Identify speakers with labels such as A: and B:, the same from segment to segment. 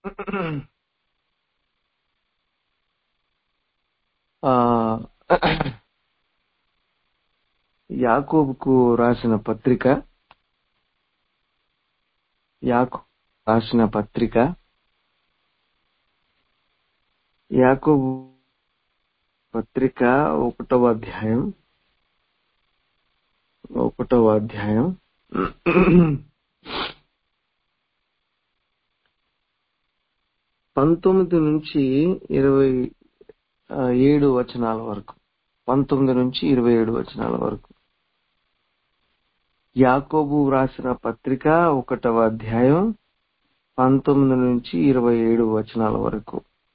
A: ఆ యాకోబుకు రాసిన పత్రిక యాకోబు పత్రిక 1వ అధ్యాయం 19 నుంచి 27 వచనాల వరకు 19 నుంచి 27 వచనాల వరకు యాకోబు రాసిన పత్రిక 1వ అధ్యాయం 19 నుంచి 27 వచనాల వరకు.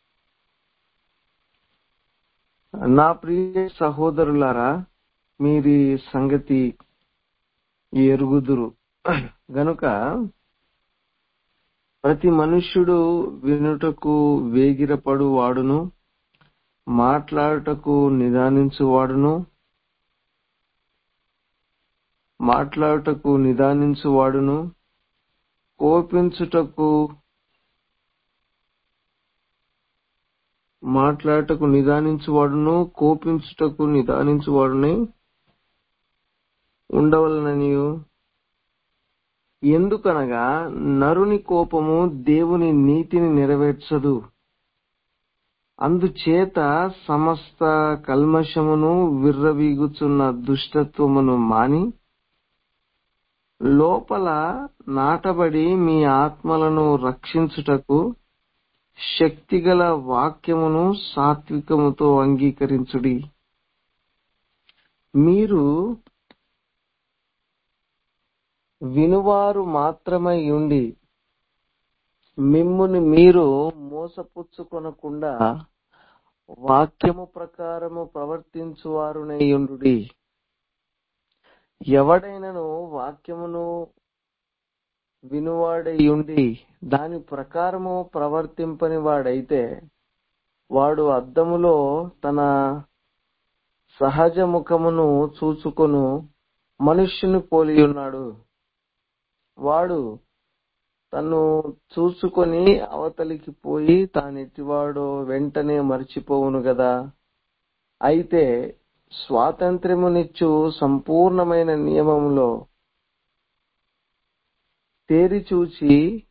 A: నా ప్రియ సహోదరులారా, మీరీ సంగతి ఎరుగుదురు గనుక ప్రతి మనుష్యుడు వినుటకు వేగిరపడు వాడును, మాట్లాడుటకు నిదానించు వాడును, కోపించుటకు నిదానించు వాడునే ఉండవలననియు, ఎందుకనగా నరుని కోపము దేవుని నీతిని నెరవేర్చదు. అందుచేత సమస్త కల్మషమును విర్రవీగుచున్న దుష్టత్వమును మాని లోపల నాటబడి మీ ఆత్మలను రక్షించుటకు శక్తిగల వాక్యమును సాత్వికముతో అంగీకరించుడి. మీరు వినువారు మాత్రమై ఉండి మిమ్మును మీరు మోసపుచ్చుకొనకుండా వాక్యము ప్రకారము ప్రవర్తించువారునై ఉండుడి. ఎవడైనను వాక్యమును వినువాడై ఉండి దాని ప్రకారము ప్రవర్తింపని వాడైతే వాడు అద్దములో తన సహజ ముఖమును చూచుకొను మనుష్యుని పోలియున్నాడు. వాడు తన్ను చూచుకొని అవతలికి పోయి తానెట్టివాడో వెంటనే మరచిపోవును గదా. అయితే స్వాతంత్ర్యమునిచ్చు సంపూర్ణమైన నియమములో తేరిచూచి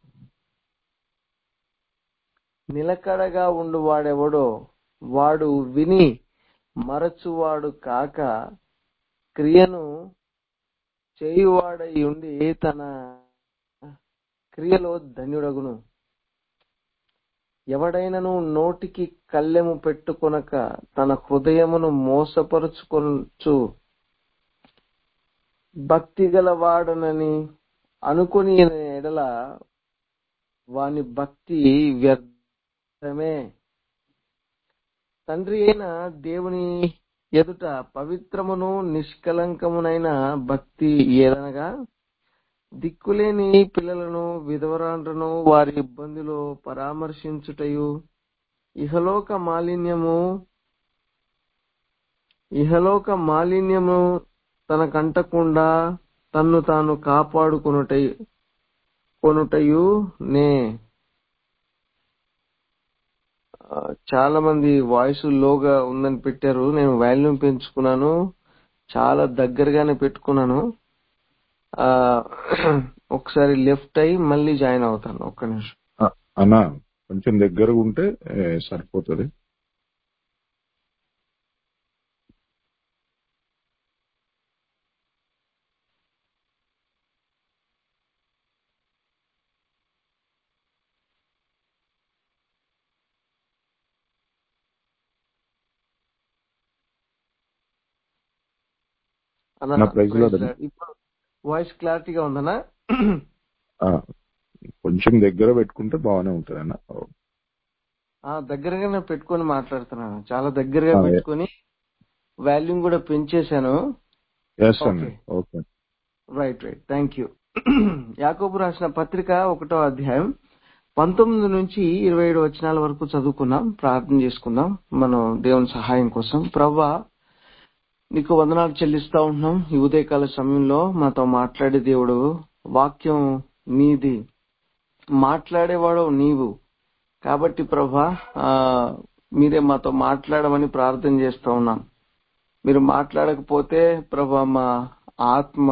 A: నిలకడగా ఉండువాడెవడో వాడు విని మరచువాడు కాక క్రియను చేయువాడై ఉండి తన క్రియలో ధన్యుడగును. ఎవడైనను నోటికి కళ్ళెము పెట్టుకొనక తన హృదయమును మోసపరుచుకొనుచు భక్తిగలవాడనని అనుకొని ఎడల వాని భక్తి వ్యర్థమే. తండ్రి అయిన దేవుని ఎదుట పవిత్రమును నిష్కలంకమునైన భక్తి ఏదనగా దిక్కులేని పిల్లలను విధవరాండ్రను వారి ఇబ్బందిలో పరామర్శించుటయు, ఇహలోక మాలిన్యము తనకంటకుండా తన్ను తాను కాపాడుకొనుటయు నే. చాలా మంది వాయిస్ లోగా ఉందని పెట్టారు. నేను వాల్యూమ్ పెంచుకున్నాను, చాలా దగ్గరగానే పెట్టుకున్నాను. ఒకసారి లెఫ్ట్ అయ్యి మళ్ళీ జాయిన్ అవుతాను. ఒక్క నిమిషం
B: అన్నా, కొంచెం దగ్గరగా ఉంటే సరిపోతుంది.
A: ఇప్పుడు వాయిస్ క్లారిటీగా ఉందన్నా?
B: కొంచెం దగ్గర పెట్టుకుంటే బాగానే ఉంటది అన్న.
A: దగ్గరగానే పెట్టుకొని మాట్లాడుతున్నాను, చాలా దగ్గరగా పెట్టుకొని వాల్యూమ్ కూడా పెంచేశాను. Right, thank you. యాకోబు రాసిన పత్రిక 1వ అధ్యాయం 19 నుంచి 27 వచనాల వరకు చదువుకున్నాం. ప్రార్థన చేసుకుందాం మనం దేవుని సహాయం కోసం. ప్రభువా, నీకు వందనాలు చెల్లిస్తా ఉంటున్నాం. ఈ ఉదయకాల సమయంలో మాతో మాట్లాడే దేవుడు, వాక్యం నీది, మాట్లాడేవాడు నీవు. కాబట్టి ప్రభా మీరే మాతో మాట్లాడమని ప్రార్థన చేస్తా ఉన్నాం. మీరు మాట్లాడకపోతే ప్రభా మా ఆత్మ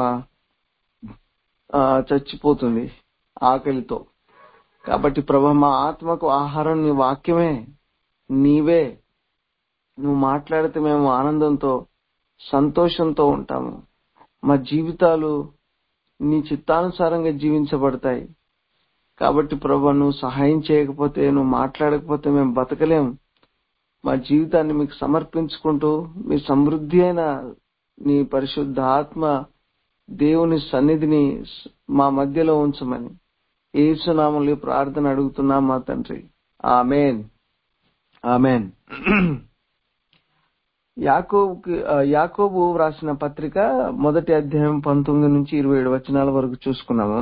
A: చచ్చిపోతుంది ఆకలితో. కాబట్టి ప్రభా మా ఆత్మకు ఆహారం నీ వాక్యమే, నీవే. నువ్వు మాట్లాడితే మేము ఆనందంతో సంతోషంతో ఉంటాము. మా జీవితాలు నీ చిత్తానుసారంగా జీవించబడతాయి. కాబట్టి ప్రభా నువ్వు సహాయం చేయకపోతే, నువ్వు మాట్లాడకపోతే మేము బతకలేం. మా జీవితాన్ని మీకు సమర్పించుకుంటూ మీ సమృద్ధి అయిన నీ పరిశుద్ధ ఆత్మ దేవుని సన్నిధిని మా మధ్యలో ఉంచమని యేసు నామములో ప్రార్థన అడుగుతున్నాం మా తండ్రి. ఆమేన్, ఆమేన్. యాకోబు వ్రాసిన పత్రిక 1 అధ్యాయం 19 నుంచి 27 వచనాల వరకు చూసుకున్నాము.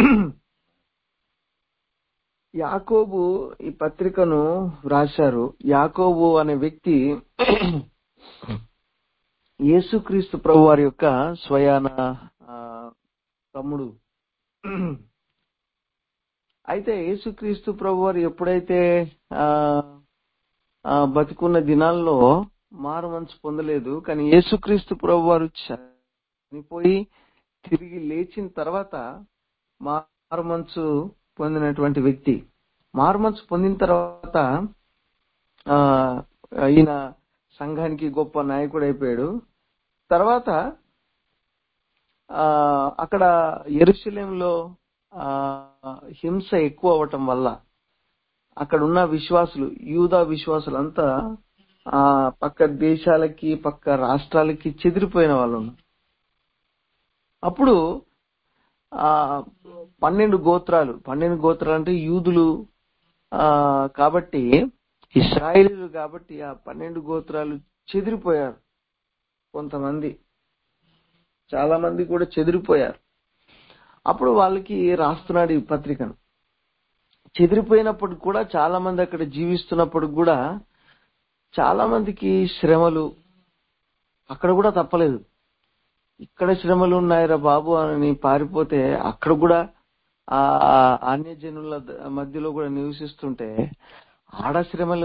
A: యాకోబు ఈ పత్రికను వ్రాశారు. యాకోబు అనే వ్యక్తి యేసుక్రీస్తు ప్రభు వారి యొక్క స్వయాన తమ్ముడు. అయితే యేసుక్రీస్తు ప్రభు వారు ఎప్పుడైతే బతికున్న దినాల్లో మారు మనసు పొందలేదు. కానీ యేసుక్రీస్తు ప్రభు వారు చనిపోయి తిరిగి లేచిన తర్వాత మారు మనసు పొందినటువంటి వ్యక్తి. మారు మనసు పొందిన తర్వాత ఈయన సంఘానికి గొప్ప నాయకుడు అయిపోయాడు. తర్వాత అక్కడ యెరూషలేములో హింస ఎక్కువ అవటం వల్ల అక్కడ ఉన్న విశ్వాసులు, యూదా విశ్వాసులంతా పక్క దేశాలకి పక్క రాష్ట్రాలకి చెదిరిపోయిన వాళ్ళు. అప్పుడు 12 గోత్రాలు అంటే యూదులు కాబట్టి, ఇశ్రాయేలీయులు కాబట్టి ఆ 12 గోత్రాలు చెదిరిపోయారు. కొంతమంది, చాలా మంది కూడా చెదిరిపోయారు. అప్పుడు వాళ్ళకి రాస్తున్నాడు ఈ పత్రికను. చెదిరిపోయినప్పుడు కూడా చాలా మంది అక్కడ జీవిస్తున్నప్పుడు కూడా చాలా మందికి శ్రమలు అక్కడ కూడా తప్పలేదు. ఇక్కడ శ్రమలు ఉన్నాయిరా బాబు అని పారిపోతే అక్కడ కూడా అన్యజనుల మధ్యలో కూడా నివసిస్తుంటే ఆడ శ్రమలు,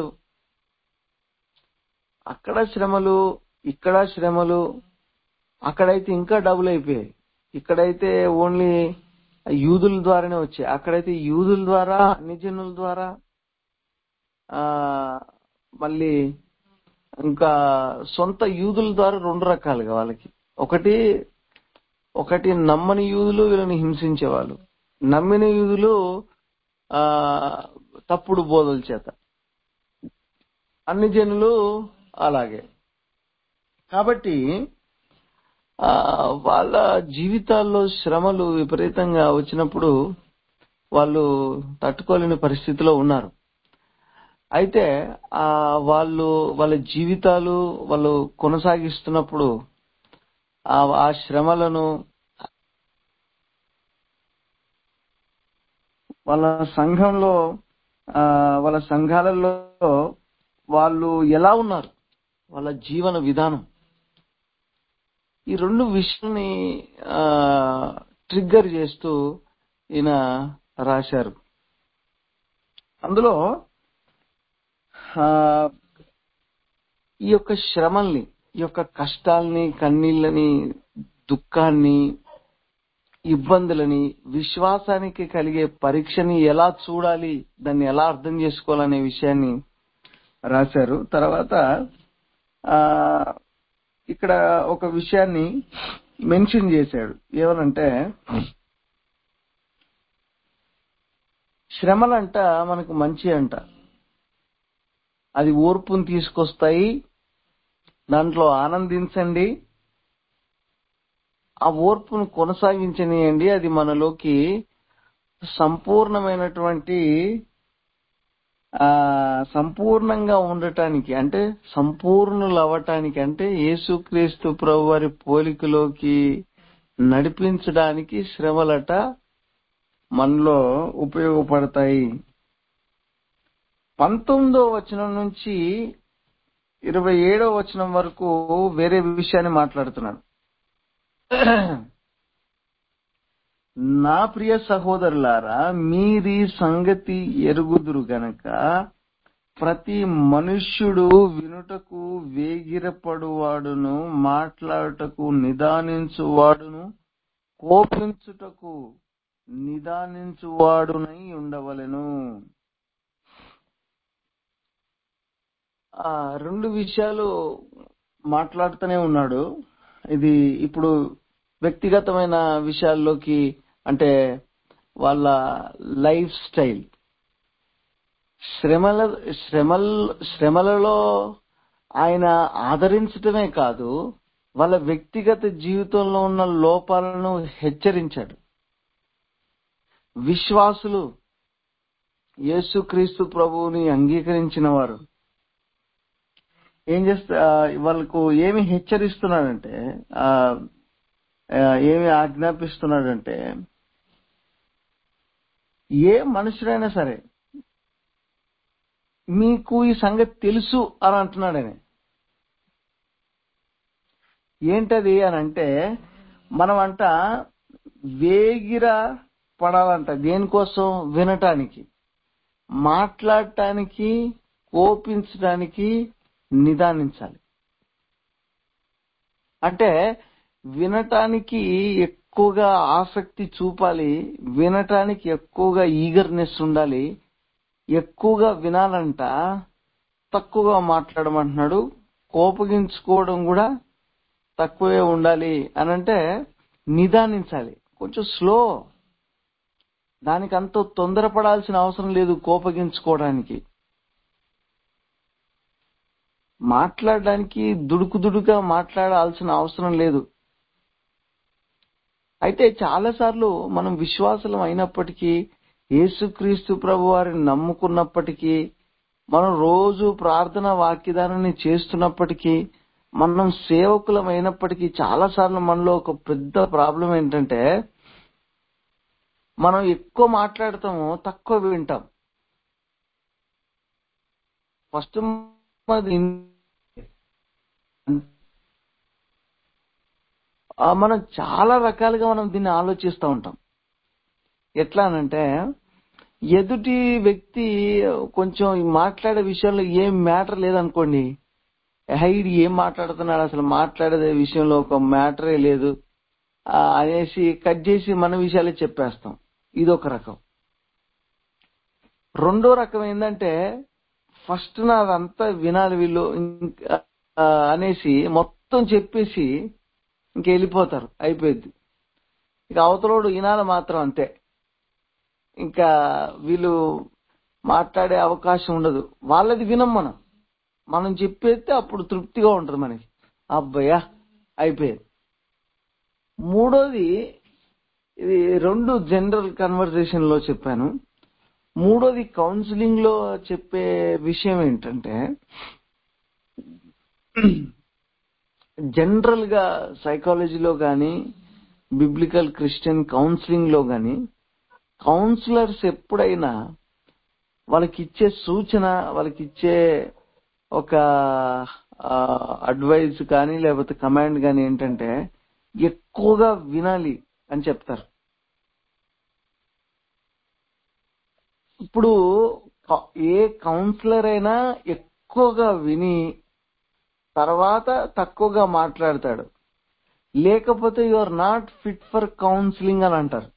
A: అక్కడ శ్రమలు, ఇక్కడ శ్రమలు. అక్కడైతే ఇంకా డబుల్ అయిపోయాయి. ఇక్కడైతే ఓన్లీ యూదుల ద్వారానే వచ్చాయి, అక్కడైతే యూదుల ద్వారా అన్యజనుల ద్వారా మళ్ళీ ఇంకా సొంత యూదుల ద్వారా 2 రకాలుగా వాళ్ళకి. ఒకటి నమ్మని యూదులు వీళ్ళని హింసించేవాళ్ళు, నమ్మిన యూదులు తప్పుడు బోధల చేత, అన్ని జనులు అలాగే. కాబట్టి వాళ్ళ జీవితాల్లో శ్రమలు విపరీతంగా వచ్చినప్పుడు వాళ్ళు తట్టుకోలేని పరిస్థితిలో ఉన్నారు. అయితే వాళ్ళ జీవితాలు వాళ్ళు కొనసాగిస్తున్నప్పుడు ఆ శ్రమలను వాళ్ళ సంఘంలో వాళ్ళ సంఘాలలో వాళ్ళు ఎలా ఉన్నారు, వాళ్ళ జీవన విధానం, ఈ 2 విషయాన్ని ట్రిగ్గర్ చేస్తూ ఈయన రాశారు. అందులో ఈ యొక్క శ్రమల్ని, ఈ యొక్క కష్టాల్ని, కన్నీళ్ళని, దుఃఖాన్ని, ఇబ్బందులని, విశ్వాసానికి కలిగే పరీక్షని ఎలా చూడాలి, దాన్ని ఎలా అర్థం చేసుకోవాలనే విషయాన్ని రాశారు. తర్వాత ఇక్కడ ఒక విషయాన్ని మెన్షన్ చేశాడు. ఏమనంటే, శ్రమలంట మనకు మంచి అంట, అది ఓర్పును తీసుకొస్తాయి, దాంట్లో ఆనందించండి, ఆ ఓర్పును కొనసాగించనియండి. అది మనలోకి సంపూర్ణమైనటువంటి సంపూర్ణంగా ఉండటానికి, అంటే సంపూర్ణులు అవ్వటానికి, అంటే యేసుక్రీస్తు ప్రభు వారి పోలికలోకి నడిపించడానికి శ్రమలట మనలో ఉపయోగపడతాయి. 19వ వచనం నుంచి 27వ వచనం వరకు వేరే విషయాన్ని మాట్లాడుతున్నాను. నా ప్రియ సహోదరులారా, మీరీ సంగతి ఎరుగుదురు గనక ప్రతి మనుష్యుడు వినుటకు వేగిరపడువాడును, మాట్లాడుటకు నిదానించువాడును, కోపించుటకు నిదానించువాడునై ఉండవలెను. రెండు విషయాలు మాట్లాడుతూనే ఉన్నాడు. ఇది ఇప్పుడు వ్యక్తిగతమైన విషయాల్లోకి, అంటే వాళ్ళ లైఫ్ స్టైల్, శ్రమలలో ఆయన ఆదరించటమే కాదు, వాళ్ళ వ్యక్తిగత జీవితంలో ఉన్న లోపాలను హెచ్చరించాడు. విశ్వాసులు, యేసుక్రీస్తు ప్రభువుని అంగీకరించిన వారు ఏం వాళ్ళకు ఏమి హెచ్చరిస్తున్నాడంటే, ఏమి ఆజ్ఞాపిస్తున్నాడంటే, ఏ మనుషుడైనా సరే మీకు ఈ సంగతి తెలుసు అని అంటున్నాడు ఆయన. ఏంటది అని అంటే, మనమంట వేగిర పడాలంట. దేనికోసం? వినటానికి, మాట్లాడటానికి, కోపించడానికి నిదానించాలి. అంటే వినటానికి ఎక్కువగా ఆసక్తి చూపాలి, వినటానికి ఎక్కువగా ఈగర్నెస్ ఉండాలి, ఎక్కువగా వినాలంట, తక్కువగా మాట్లాడమంటున్నాడు. కోపగించుకోవడం కూడా తక్కువే ఉండాలి అని అంటే నిదానించాలి, కొంచెం స్లో. దానికి అంత తొందరపడాల్సిన అవసరం లేదు. కోపగించుకోవడానికి, మాట్లాడడానికి దుడుకుగా మాట్లాడాల్సిన అవసరం లేదు. అయితే చాలాసార్లు మనం విశ్వాసులం అయినప్పటికీ, యేసుక్రీస్తు ప్రభు వారిని నమ్ముకున్నప్పటికీ, మనం రోజు ప్రార్థన వాక్యదానాన్ని చేస్తున్నప్పటికీ, మనం సేవకులం అయినప్పటికీ, చాలాసార్లు మనలో ఒక పెద్ద ప్రాబ్లం ఏంటంటే, మనం ఎక్కువ మాట్లాడతాము, తక్కువ వింటాం. ఫస్ట్ మనం చాలా రకాలుగా మనం దీన్ని ఆలోచిస్తూ ఉంటాం. ఎట్లా అనంటే, ఎదుటి వ్యక్తి కొంచెం మాట్లాడే విషయంలో ఏం మ్యాటర్ లేదనుకోండి, హైడ్ ఏం మాట్లాడుతున్నాడు, అసలు మాట్లాడే విషయంలో ఒక మ్యాటరే లేదు అనేసి కట్ చేసి మన విషయాలే చెప్పేస్తాం. ఇదొక రకం. రెండో రకం ఏంటంటే, ఫస్ట్ నాదంతా వినాలి వీళ్ళు అనేసి మొత్తం చెప్పేసి ఇంక వెళ్ళిపోతారు, అయిపోయింది. ఇక అవతలోడు వినాలి మాత్రం, అంతే. ఇంకా వీళ్ళు మాట్లాడే అవకాశం ఉండదు. వాళ్ళది వినం, మనం చెప్పేస్తే అప్పుడు తృప్తిగా ఉంటుంది మనకి, అబ్బయ్యా అయిపోయేది. మూడోది, ఇది రెండు జనరల్ కన్వర్సేషన్ లో చెప్పాను. మూడోది కౌన్సిలింగ్ లో చెప్పే విషయం ఏంటంటే, జనరల్ గా సైకాలజీలో గాని, బిబ్లికల్ క్రిస్టియన్ కౌన్సిలింగ్ లో గాని, కౌన్సిలర్స్ ఎప్పుడైనా వాళ్ళకిచ్చే సూచన, వాళ్ళకిచ్చే ఒక అడ్వైజ్ కానీ లేకపోతే కమాండ్ కానీ ఏంటంటే, ఎక్కువగా వినాలి అని చెప్తారు. ఇప్పుడు ఏ కౌన్సిలర్ అయినా ఎక్కువగా విని తర్వాత తక్కువగా మాట్లాడతాడు, లేకపోతే you are not fit for counselling అని అంటారు.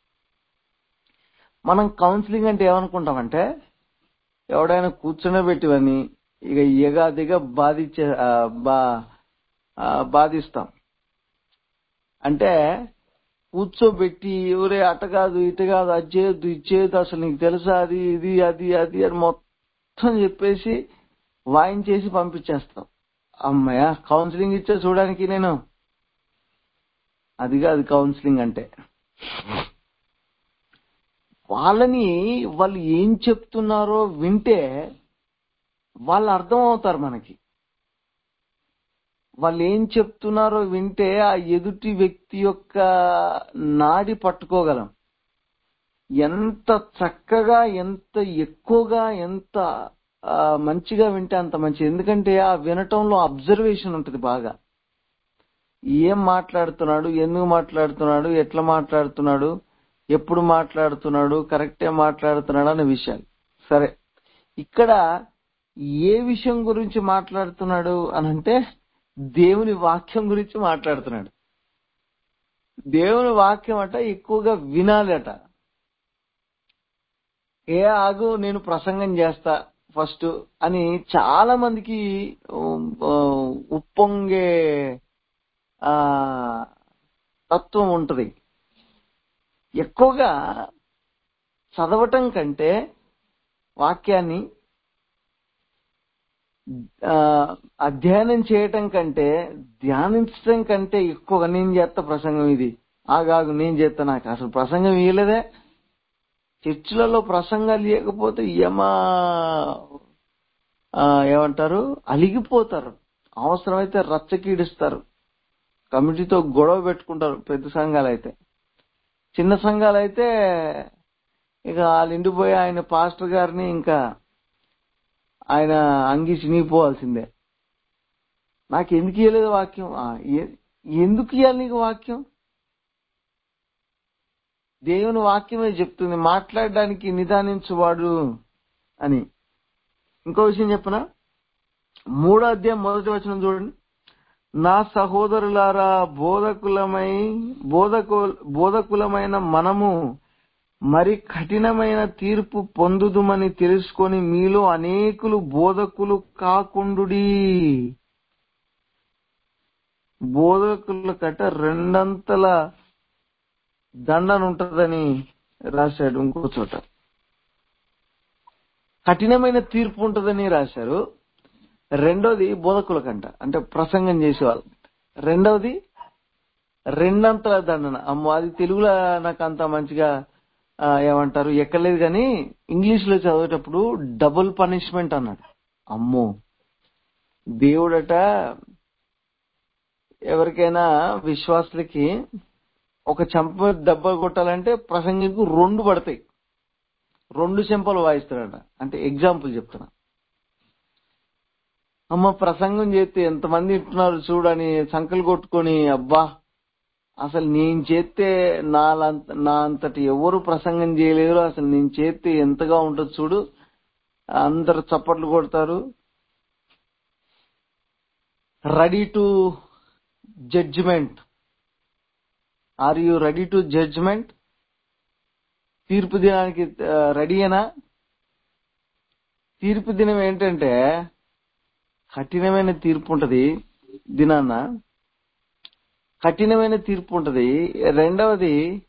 A: మనం కౌన్సిలింగ్ అంటే ఏమనుకుంటామంటే, ఎవడైనా కూర్చునబెట్టివని ఇక ఎగాదిగా బాధిస్తాం. అంటే కూర్చోబెట్టి, ఎవరే అట కాదు ఇటు కాదు, అది చేయొద్దు ఇది చేయొద్దు, అసలు నీకు తెలుసా అది ఇది అది అది అని మొత్తం చెప్పేసి వాయించేసి పంపించేస్తాం. అమ్మయ్య కౌన్సిలింగ్ ఇచ్చా చూడడానికి నేను, అది కాదు కౌన్సిలింగ్ అంటే. వాళ్ళు ఏం చెప్తున్నారో వింటే వాళ్ళు అర్థం అవుతారు మనకి. వాళ్ళు ఏం చెప్తున్నారో వింటే ఆ ఎదుటి వ్యక్తి యొక్క నాడి పట్టుకోగలం. ఎంత చక్కగా, ఎంత ఎక్కువగా, ఎంత మంచిగా వింటే అంత మంచిది. ఎందుకంటే ఆ వినటంలో అబ్జర్వేషన్ ఉంటుంది బాగా. ఏం మాట్లాడుతున్నాడు, ఎందుకు మాట్లాడుతున్నాడు, ఎట్లా మాట్లాడుతున్నాడు, ఎప్పుడు మాట్లాడుతున్నాడు, కరెక్టే మాట్లాడుతున్నాడు అనే విషయాలు. సరే, ఇక్కడ ఏ విషయం గురించి మాట్లాడుతున్నాడు అనంటే దేవుని వాక్యం గురించి మాట్లాడుతున్నాడు. దేవుని వాక్యం అట ఎక్కువగా వినాలట. ఆగు నేను ప్రసంగం చేస్తా ఫస్ట్ అని చాలా మందికి ఉప్పొంగే ఆ తత్వం ఉంటది. ఎక్కువగా చదవటం కంటే, వాక్యాన్ని అధ్యయనం చేయటం కంటే, ధ్యానించటం కంటే ఎక్కువగా నేను చేస్తా ప్రసంగం, ఇది ఆగాగు నేను చేస్తా, నాకు అసలు ప్రసంగం ఇయ్యలేదే. చర్చిలలో ప్రసంగాలు ఇవ్వకపోతే ఏమంటారు, అలిగిపోతారు. అవసరమైతే రచ్చకీడిస్తారు, కమిటీతో గొడవ పెట్టుకుంటారు. పెద్ద సంఘాలైతే. చిన్న సంఘాలైతే ఇక వాళ్ళ ఇంటిపోయి ఆయన పాస్టర్ గారిని ఇంకా ఆయన అంగి చినిగిపోవాల్సిందే. నాకు ఎందుకు ఇవ్వలేదు వాక్యం? ఎందుకు ఇవ్వాలి నీకు వాక్యం? దేవుని వాక్యమే చెప్తుంది మాట్లాడడానికి నిదానించువాడు అని. ఇంకో విషయం చెప్పనా, 3వ అధ్యాయం 1వ వచనం చూడండి. నా సహోదరులారా, బోధకులమైన మనము మరి కఠినమైన తీర్పు పొందుదుమని తెలుసుకొని మీలో అనేకులు బోధకులు కాకుండుడి. బోధకుల కట 2 అంతల దండన ఉంటదని రాశాడు. ఇంకో చోట కఠినమైన తీర్పు ఉంటదని రాశారు. రెండోది బోధకుల కంట, అంటే ప్రసంగం చేసేవాళ్ళు. రెండవది 2 అంతల దండన. అమ్మో, అది తెలుగులో నాకు అంత మంచిగా ఏమంటారు ఎక్కలేదు, కానీ ఇంగ్లీష్ లో చదివేటప్పుడు డబుల్ పనిష్మెంట్ అన్నాడు. అమ్మో, దేవుడట ఎవరికైనా విశ్వాసులకి ఒక చెంప దెబ్బ కొట్టాలంటే ప్రసంగికు 2 పడతాయి, 2 చెంపలు వాయిస్తాడట. అంటే ఎగ్జాంపుల్ చెప్తున్నా. అమ్మ, ప్రసంగం చేస్తే ఎంతమంది ఇట్టున్నారు చూడని సంకలు కొట్టుకొని, అబ్బా అసలు నేను చేస్తే నా అంతటి ఎవరు ప్రసంగం చేయలేరు, అసలు నేను చేస్తే ఎంతగా ఉంటుంది చూడు, అందరు చప్పట్లు కొడతారు. Ready to judgement. Are you ready to judgement? తీర్పు దినానికి రెడీయేనా? తీర్పు దినం ఏంటంటే కఠినమైన తీర్పు ఉంటది. దినాన్న కఠినమైన తీర్పు ఉంటది. రెండవది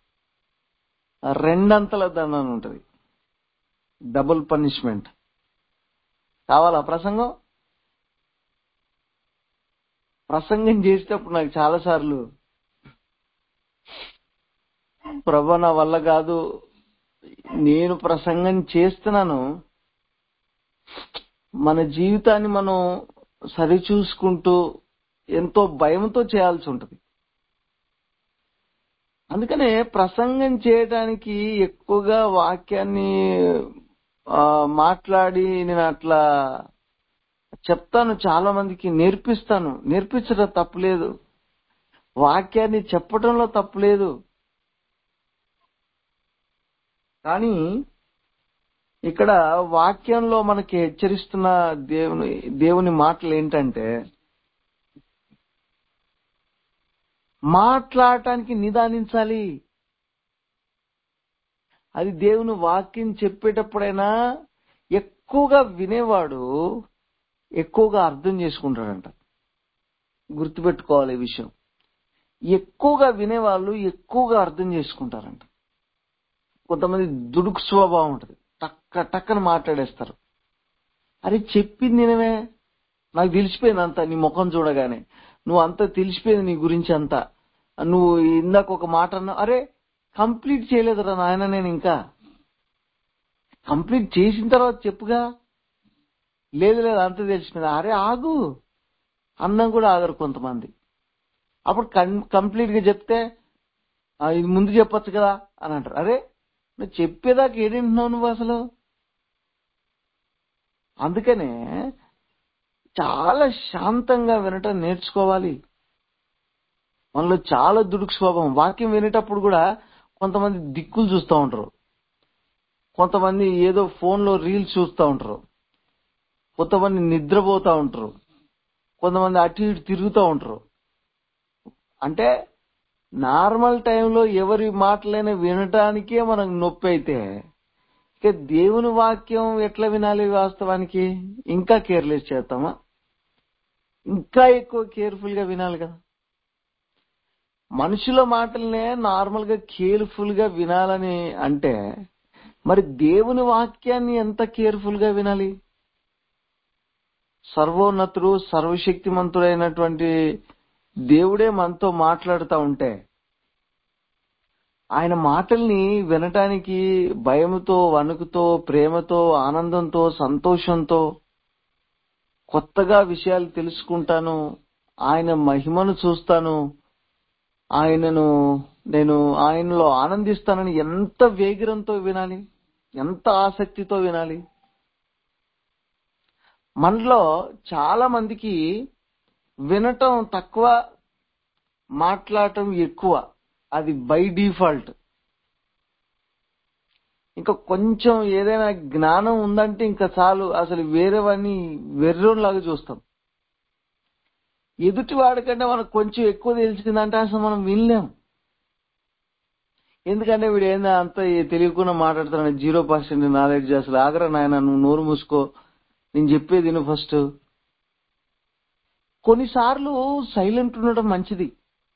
A: 2 అంతల దండన ఉంటది, డబుల్ పనిష్మెంట్. కావాలా ప్రసంగం? ప్రసంగం చేసేటప్పుడు నాకు చాలా సార్లు, ప్రభు నా వల్ల కాదు, నేను ప్రసంగం చేస్తున్నాను, మన జీవితాన్ని మనం సరిచూసుకుంటూ ఎంతో భయంతో చేయాల్సి ఉంటుంది. అందుకనే ప్రసంగం చేయడానికి ఎక్కువగా వాక్యాన్ని మాట్లాడి నేను అట్లా చెప్తాను, చాలా మందికి నేర్పిస్తాను. నేర్పించడం తప్పులేదు, వాక్యాన్ని చెప్పడంలో తప్పులేదు. కానీ ఇక్కడ వాక్యంలో మనకి హెచ్చరిస్తున్న దేవుని మాటలు ఏంటంటే, మాట్లాడటానికి నిదానించాలి. అది దేవుని వాక్యం చెప్పేటప్పుడైనా ఎక్కువగా వినేవాడు ఎక్కువగా అర్థం చేసుకుంటాడంట. గుర్తుపెట్టుకోవాలి ఈ విషయం. ఎక్కువగా వినేవాళ్ళు ఎక్కువగా అర్థం చేసుకుంటారంట. కొంతమంది దుడుకు స్వభావం ఉంటుంది, టక్కన మాట్లాడేస్తారు. అరే చెప్పింది నినవే, నాకు తెలిసిపోయింది అంతా, నీ ముఖం చూడగానే నువ్వు అంతా తెలిసిపోయింది, నీ గురించి అంతా. నువ్వు ఇందాక ఒక మాట అన్నావు, అరే కంప్లీట్ చేయలేదురా నాయన, నేను ఇంకా కంప్లీట్ చేసిన తర్వాత చెప్పుగా. లేదు అంతా తెలిసిపోయింది. అరే ఆగు, అన్నం కూడా ఆగరు కొంతమంది. అప్పుడు కంప్లీట్ గా చెప్తే ఇది ముందు చెప్పొచ్చు కదా అని అంటారు. అరే నువ్వు చెప్పేదాకా ఏడింటున్నావు నువ్వు అసలు? అందుకనే చాలా శాంతంగా వినటం నేర్చుకోవాలి. మనలో చాలా దుడుకు స్వభావం. వాక్యం వినేటప్పుడు కూడా కొంతమంది దిక్కులు చూస్తూ ఉంటారు, కొంతమంది ఏదో ఫోన్లో రీల్స్ చూస్తూ ఉంటారు, కొంతమంది నిద్రపోతూ ఉంటారు, కొంతమంది అటు ఇటు తిరుగుతూ ఉంటారు. అంటే నార్మల్ టైంలో ఎవరి మాటలైనా వినటానికే మనకు నొప్పి అయితే ఇక దేవుని వాక్యం ఎట్లా వినాలి? వాస్తవానికి ఇంకా కేర్లెస్ చేస్తామా? ఇంకా ఎక్కువ కేర్ఫుల్ గా వినాలి కదా. మనుషుల మాటలనే నార్మల్ గా కేర్ఫుల్ గా వినాలని అంటే మరి దేవుని వాక్యాన్ని ఎంత కేర్ఫుల్ గా వినాలి? సర్వోన్నతుడు సర్వశక్తిమంతుడైనటువంటి దేవుడే మనతో మాట్లాడుతూ ఉంటే ఆయన మాటల్ని వినటానికి భయముతో, వణుకుతో, ప్రేమతో, ఆనందంతో, సంతోషంతో కొత్తగా విషయాలు తెలుసుకుంటాను, ఆయన మహిమను చూస్తాను, నేను ఆయనలో ఆనందిస్తానని ఎంత వేగిరంతో వినాలి, ఎంత ఆసక్తితో వినాలి. మనలో చాలా మందికి వినటం తక్కువ, మాట్లాడటం ఎక్కువ. అది బై డిఫాల్ట్. ఇంకా కొంచెం ఏదైనా జ్ఞానం ఉందంటే ఇంకా చాలు, అసలు వేరేవన్నీ వెర్రోన్లాగా చూస్తాం. ఎదుటి వాడికంటే మనకు కొంచెం ఎక్కువ తెలిసిందంటే అసలు మనం వినలేం. ఎందుకంటే వీడు ఏందా అంత తెలియకుండా మాట్లాడుతున్నాడు, 0% నాలెడ్జ్. అసలు ఆగరా నాయన, నువ్వు నోరు మూసుకో, నేను చెప్పేది విను ఫస్ట్. కొన్నిసార్లు సైలెంట్ ఉండడం మంచిది.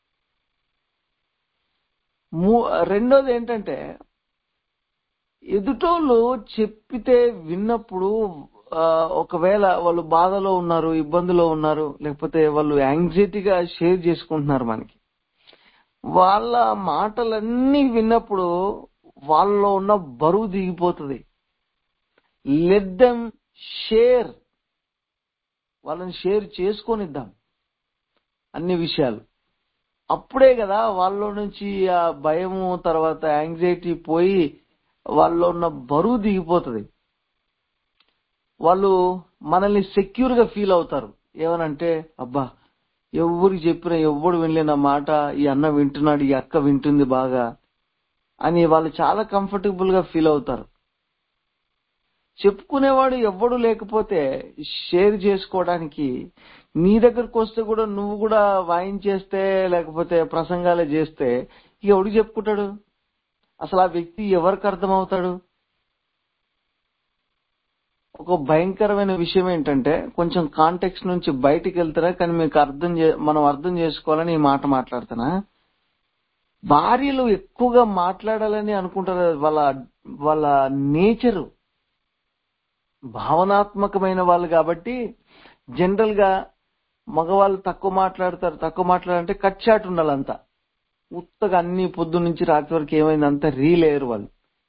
A: రెండోది ఏంటంటే ఎదుటోళ్ళు చెప్పితే విన్నప్పుడు ఒకవేళ వాళ్ళు బాధలో ఉన్నారు, ఇబ్బందులో ఉన్నారు, లేకపోతే వాళ్ళు యాంగ్జైటీగా షేర్ చేసుకుంటున్నారు మనకి, వాళ్ళ మాటలన్నీ విన్నప్పుడు వాళ్ళలో ఉన్న బరువు దిగిపోతుంది. లెట్ దెమ్ షేర్, వాళ్ళని షేర్ చేసుకొనిద్దాం అన్ని విషయాలు. అప్పుడే కదా వాళ్ళలో నుంచి ఆ భయము, తర్వాత యాంగ్జైటీ పోయి వాళ్ళలో ఉన్న బరువు దిగిపోతుంది. వాళ్ళు మనల్ని సెక్యూర్ గా ఫీల్ అవుతారు. ఏమనంటే, అబ్బా ఎవరికి చెప్పినా ఎవ్వడు వినలేని మాట ఈ అన్న వింటున్నాడు, ఈ అక్క వింటుంది బాగా అని వాళ్ళు చాలా కంఫర్టబుల్ గా ఫీల్ అవుతారు. చెప్పుకునేవాడు ఎవ్వడు లేకపోతే షేర్ చేసుకోవడానికి నీ దగ్గరకు వస్తే కూడా నువ్వు కూడా వాయించేస్తే లేకపోతే ప్రసంగాలే చేస్తే ఎవడు చెప్పుకుంటాడు? అసలు ఆ వ్యక్తి ఎవరికి అర్థమవుతాడు? ఒక భయంకరమైన విషయం ఏంటంటే, కొంచెం కాంటెక్స్ట్ నుంచి బయటికి వెళ్తారా, కానీ మీకు మనం అర్థం చేసుకోవాలని ఈ మాట మాట్లాడుతున్నా. భార్యలు ఎక్కువగా మాట్లాడాలని అనుకుంటారు. వాళ్ళ నేచరు భావనాత్మకమైన వాళ్ళు కాబట్టి జనరల్ గా మగవాళ్ళు తక్కువ మాట్లాడాలంటే కట్ షాట్ ఉండాలంతా. ఉత్తగా అన్ని పొద్దు నుంచి రాత్రి వరకు ఏమైంది అంతా రీలేరు వాళ్ళు.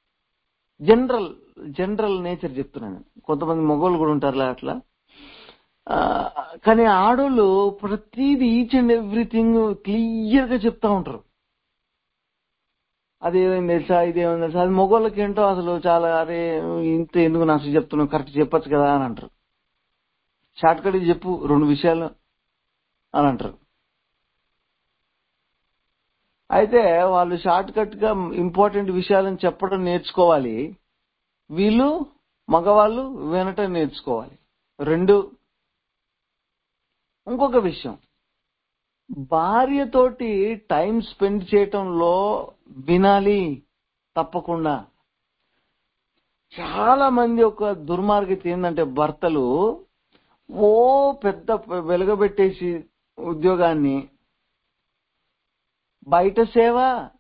A: జనరల్ నేచర్ చెప్తున్నాను. కొంతమంది మగవాళ్ళు కూడా ఉంటారులే అట్లా. కానీ ఆడోళ్ళు ప్రతిదీ ఈచ్ అండ్ ఎవ్రీథింగ్ క్లియర్ గా చెప్తా ఉంటారు. అదేమైంది తెలుసా, ఇదేమైంది తెలుసా. అది మగవాళ్ళకి ఏంటో అసలు చాలా, అరే ఇంత ఎందుకు నాకు చెప్తున్నావు, కరెక్ట్ చెప్పొచ్చు కదా అని అంటారు. షార్ట్ కట్ చెప్పు 2 విషయాలు అని అంటారు. అయితే వాళ్ళు షార్ట్ కట్ గా ఇంపార్టెంట్ విషయాలను చెప్పడం నేర్చుకోవాలి, వీళ్ళు మగవాళ్ళు వినటం నేర్చుకోవాలి. 2. ఇంకొక విషయం, భార్యతోటి టైం స్పెండ్ చేయటంలో వినాలి తప్పకుండా. చాలా మంది ఒక దుర్మార్గత ఏంటంటే, భర్తలు ఓ పెద్ద వెలుగబెట్టేసి ఉద్యోగాన్ని, బయట సేవ,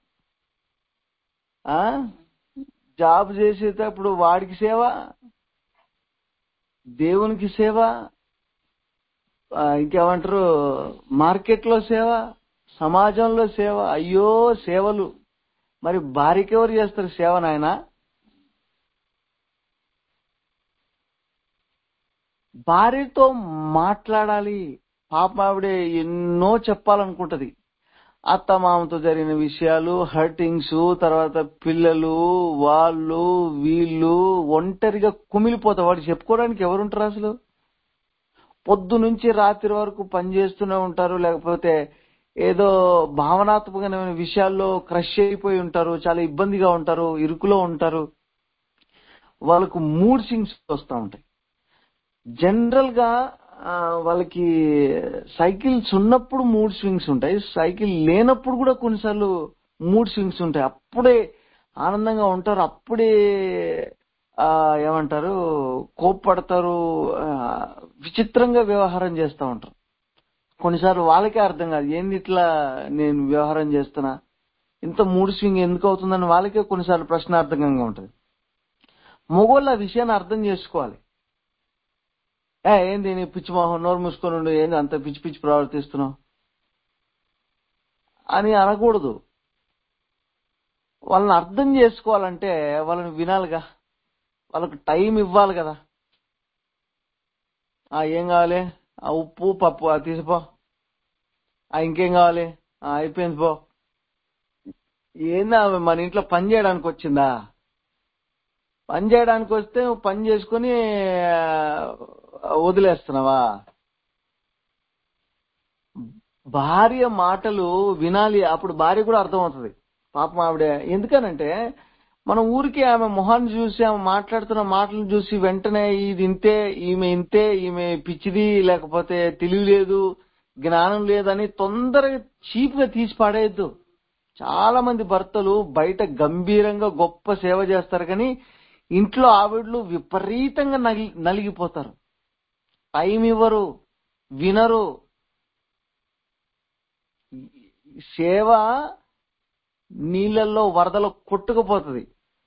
A: జాబ్ చేసేటప్పుడు వాడికి సేవ, దేవునికి సేవ, ఇంకేమంటారు మార్కెట్లో సేవ, సమాజంలో సేవ. అయ్యో సేవలు. మరి భార్యకి ఎవరు చేస్తారు సేవ నాయన? భార్యతో మాట్లాడాలి. పాప ఆవిడే ఎన్నో చెప్పాలనుకుంటది. అత్త మామతో జరిగిన విషయాలు, హర్టింగ్స్, తర్వాత పిల్లలు, వాళ్ళు వీళ్ళు ఒంటరిగా కుమిలిపోతా. వాడు చెప్పుకోవడానికి ఎవరుంటారు అసలు? పొద్దు నుంచి రాత్రి వరకు పనిచేస్తూనే ఉంటారు, లేకపోతే ఏదో భావనాత్మకమైన విషయాల్లో క్రష్ అయిపోయి ఉంటారు, చాలా ఇబ్బందిగా ఉంటారు, ఇరుకులో ఉంటారు. వాళ్ళకు మూడ్ స్వింగ్స్ వస్తూ ఉంటాయి. జనరల్ గా వాళ్ళకి సైకిల్స్ ఉన్నప్పుడు మూడ్ స్వింగ్స్ ఉంటాయి, సైకిల్ లేనప్పుడు కూడా కొన్నిసార్లు మూడ్ స్వింగ్స్ ఉంటాయి. అప్పుడే ఆనందంగా ఉంటారు, అప్పుడే ఏమంటారు కోప్పడతారు, విచిత్రంగా వ్యవహారం చేస్తూ ఉంటారు. కొన్నిసార్లు వాళ్ళకే అర్థం కాదు, ఏంది ఇట్లా నేను వ్యవహారం చేస్తున్నా, ఇంత మూడ్ స్వింగ్ ఎందుకు అవుతుందని వాళ్ళకే కొన్నిసార్లు ప్రశ్నార్థకంగా ఉంటుంది. మొగోళ్ళు ఆ విషయాన్ని అర్థం చేసుకోవాలి. ఏంది నీ పిచ్చి మొహం, నోరు మూసుకొని ఉండు, ఏంది అంత పిచ్చి పిచ్చి ప్రవర్తిస్తున్నావు అని అనకూడదు. వాళ్ళని అర్థం చేసుకోవాలంటే వాళ్ళని వినాలిగా, వాళ్ళకు టైం ఇవ్వాలి కదా. ఏం కావాలి, ఉప్పు పప్పు తీసిపో, ఇంకేం కావాలి, అయిపోయింది పో. ఏందా మన ఇంట్లో పని చేయడానికి వచ్చిందా? పని చేయడానికి వస్తే నువ్వు పని చేసుకుని వదిలేస్తున్నావా? భార్య మాటలు వినాలి, అప్పుడు భార్య కూడా అర్థమవుతుంది. పాపం ఆవిడ ఎందుకనంటే మనం ఊరికి ఆమె మొహాన్ని చూసి ఆమె మాట్లాడుతున్న మాటలను చూసి వెంటనే ఇది ఇంతే, ఈమె పిచ్చిది, లేకపోతే తెలివి లేదు, జ్ఞానం లేదని తొందరగా చీప్ గా తీసి పడేయద్దు. చాలా మంది భర్తలు బయట గంభీరంగా గొప్ప సేవ చేస్తారు, కానీ ఇంట్లో ఆవిడలు విపరీతంగా నలిగిపోతారు, టైం ఇవ్వరు, వినరు. సేవ నీళ్ళల్లో వరదలో కొట్టుకుపోతుంది.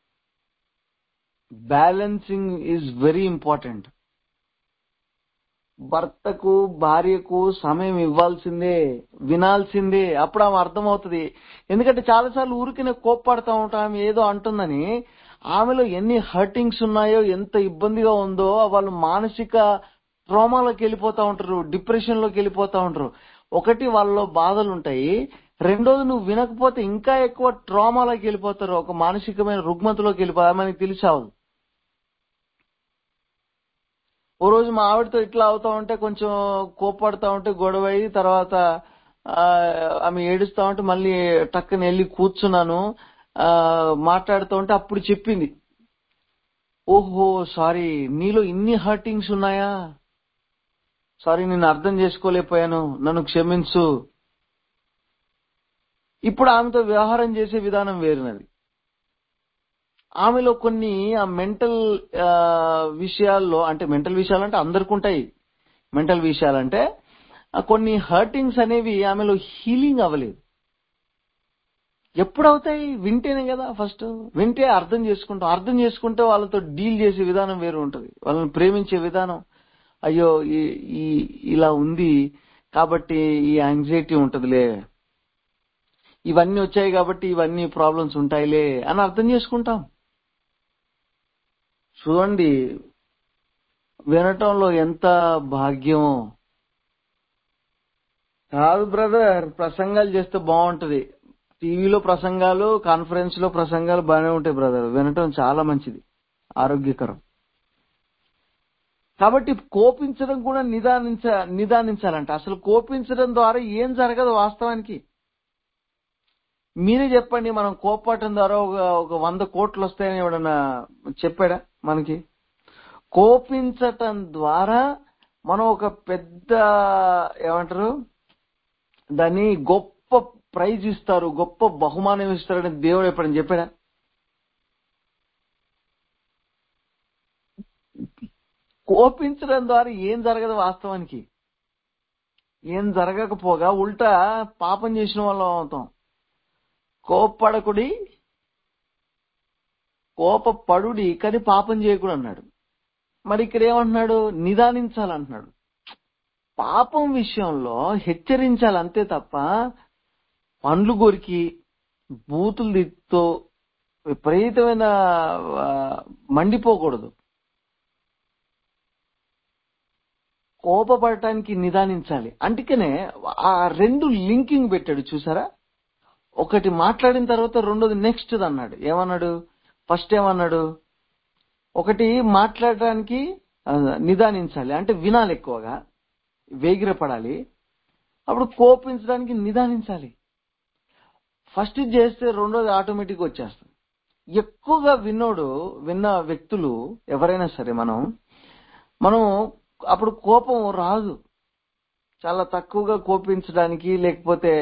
A: Balancing is very important. భర్తకు భార్యకు సమయం ఇవ్వాల్సిందే, వినాల్సిందే, అప్పుడు ఆమె అర్థమవుతుంది. ఎందుకంటే చాలాసార్లు ఊరికినే కోప్పడుతూ ఉంటాం, ఆమె ఏదో అంటుందని. ఆమెలో ఎన్ని హర్టింగ్స్ ఉన్నాయో, ఎంత ఇబ్బందిగా ఉందో, వాళ్ళు మానసిక ట్రామాలోకి వెళ్ళిపోతా ఉంటారు, డిప్రెషన్ లోకి వెళ్ళిపోతా ఉంటారు. ఒకటి వాళ్ళలో బాధలు ఉంటాయి, రెండోది నువ్వు వినకపోతే ఇంకా ఎక్కువ ట్రామాలోకి వెళ్ళిపోతారు, ఒక మానసికమైన రుగ్మతలోకి వెళ్ళిపోతారు. మనకి తెలిసావు. ఓ రోజు మా ఆవిడతో ఇట్లా అవుతా ఉంటే, కొంచెం కోప్పడుతూ ఉంటే గొడవ అయ్యి, తర్వాత ఆమె ఏడుస్తా ఉంటే మళ్ళీ టక్కన వెళ్ళి కూర్చున్నాను, మాట్లాడుతూ ఉంటే అప్పుడు చెప్పింది, ఓహో సారీ, నీలో ఇన్ని హర్టింగ్స్ ఉన్నాయా, సారీ నేను అర్థం చేసుకోలేకపోయాను, నన్ను క్షమించు. ఇప్పుడు ఆమెతో వ్యవహారం చేసే విధానం వేరునది. ఆమెలో కొన్ని మెంటల్ విషయాల్లో, అంటే మెంటల్ విషయాలంటే అందరికి ఉంటాయి, మెంటల్ విషయాలంటే కొన్ని హర్టింగ్స్ అనేవి ఆమెలో హీలింగ్ అవ్వలేదు. ఎప్పుడు అవుతాయి? వింటేనే కదా. ఫస్ట్ వింటే అర్థం చేసుకుంటాం, అర్థం చేసుకుంటే వాళ్ళతో డీల్ చేసే విధానం వేరు ఉంటుంది, వాళ్ళని ప్రేమించే విధానం. అయ్యో ఇలా ఉంది కాబట్టి ఈ యాంగ్జైటీ ఉంటదిలే, ఇవన్నీ వచ్చాయి కాబట్టి ఇవన్నీ ప్రాబ్లమ్స్ ఉంటాయిలే అని అర్థం చేసుకుంటాం. చూడండి, వినటంలో ఎంత భాగ్యమో. కాదు బ్రదర్, ప్రసంగాలు చేస్తే బాగుంటది, టీవీలో ప్రసంగాలు, కాన్ఫరెన్స్ లో ప్రసంగాలు బాగానే ఉంటాయి బ్రదర్, వినటం చాలా మంచిది, ఆరోగ్యకరం. కాబట్టి కోపించడం కూడా నిదానించాలంట. అసలు కోపించడం ద్వారా ఏం జరగదు వాస్తవానికి. మీరే చెప్పండి, మనం కోపపడటం ద్వారా ఒక 100 కోట్లు వస్తాయని ఎవడన్నా చెప్పాడా మనకి? కోపించటం ద్వారా మనం ఒక పెద్ద ఏమంటారు దాన్ని, గొప్ప ప్రైజ్ ఇస్తారు, గొప్ప బహుమానం ఇస్తారని దేవుడు ఎప్పుడని చెప్పాడా? కోపించడం ద్వారా ఏం జరగదు వాస్తవానికి. ఏం జరగకపోగా ఉల్టా పాపం చేసిన వాళ్ళం అవుతాం. కోపపడుడి కానీ పాపం చేయకూడదు అన్నాడు. మరి ఇక్కడ ఏమంటున్నాడు? నిదానించాలంటున్నాడు. పాపం విషయంలో హెచ్చరించాలి అంతే తప్ప పండ్లు కొరికి బూతులు తిప్పుతో విపరీతమైన మండిపోకూడదు. కోపపడటానికి నిదానించాలి. అందుకనే ఆ రెండు లింకింగ్ పెట్టాడు చూసారా. ఒకటి మాట్లాడిన తర్వాత రెండోది నెక్స్ట్ అన్నాడు. ఏమన్నాడు? ఫస్ట్ ఏమన్నాడు? ఒకటి మాట్లాడటానికి నిదానించాలి అంటే వినాలి, ఎక్కువగా వేగిరపడాలి. అప్పుడు కోపించడానికి నిదానించాలి. ఫస్ట్ ఇది చేస్తే రెండోది ఆటోమేటిక్ వచ్చేస్తుంది. ఎక్కువగా విన్న వ్యక్తులు ఎవరైనా సరే మనం అప్పుడు కోపం రాదు. చాలా తక్కువగా కోపించడానికి, లేకపోతే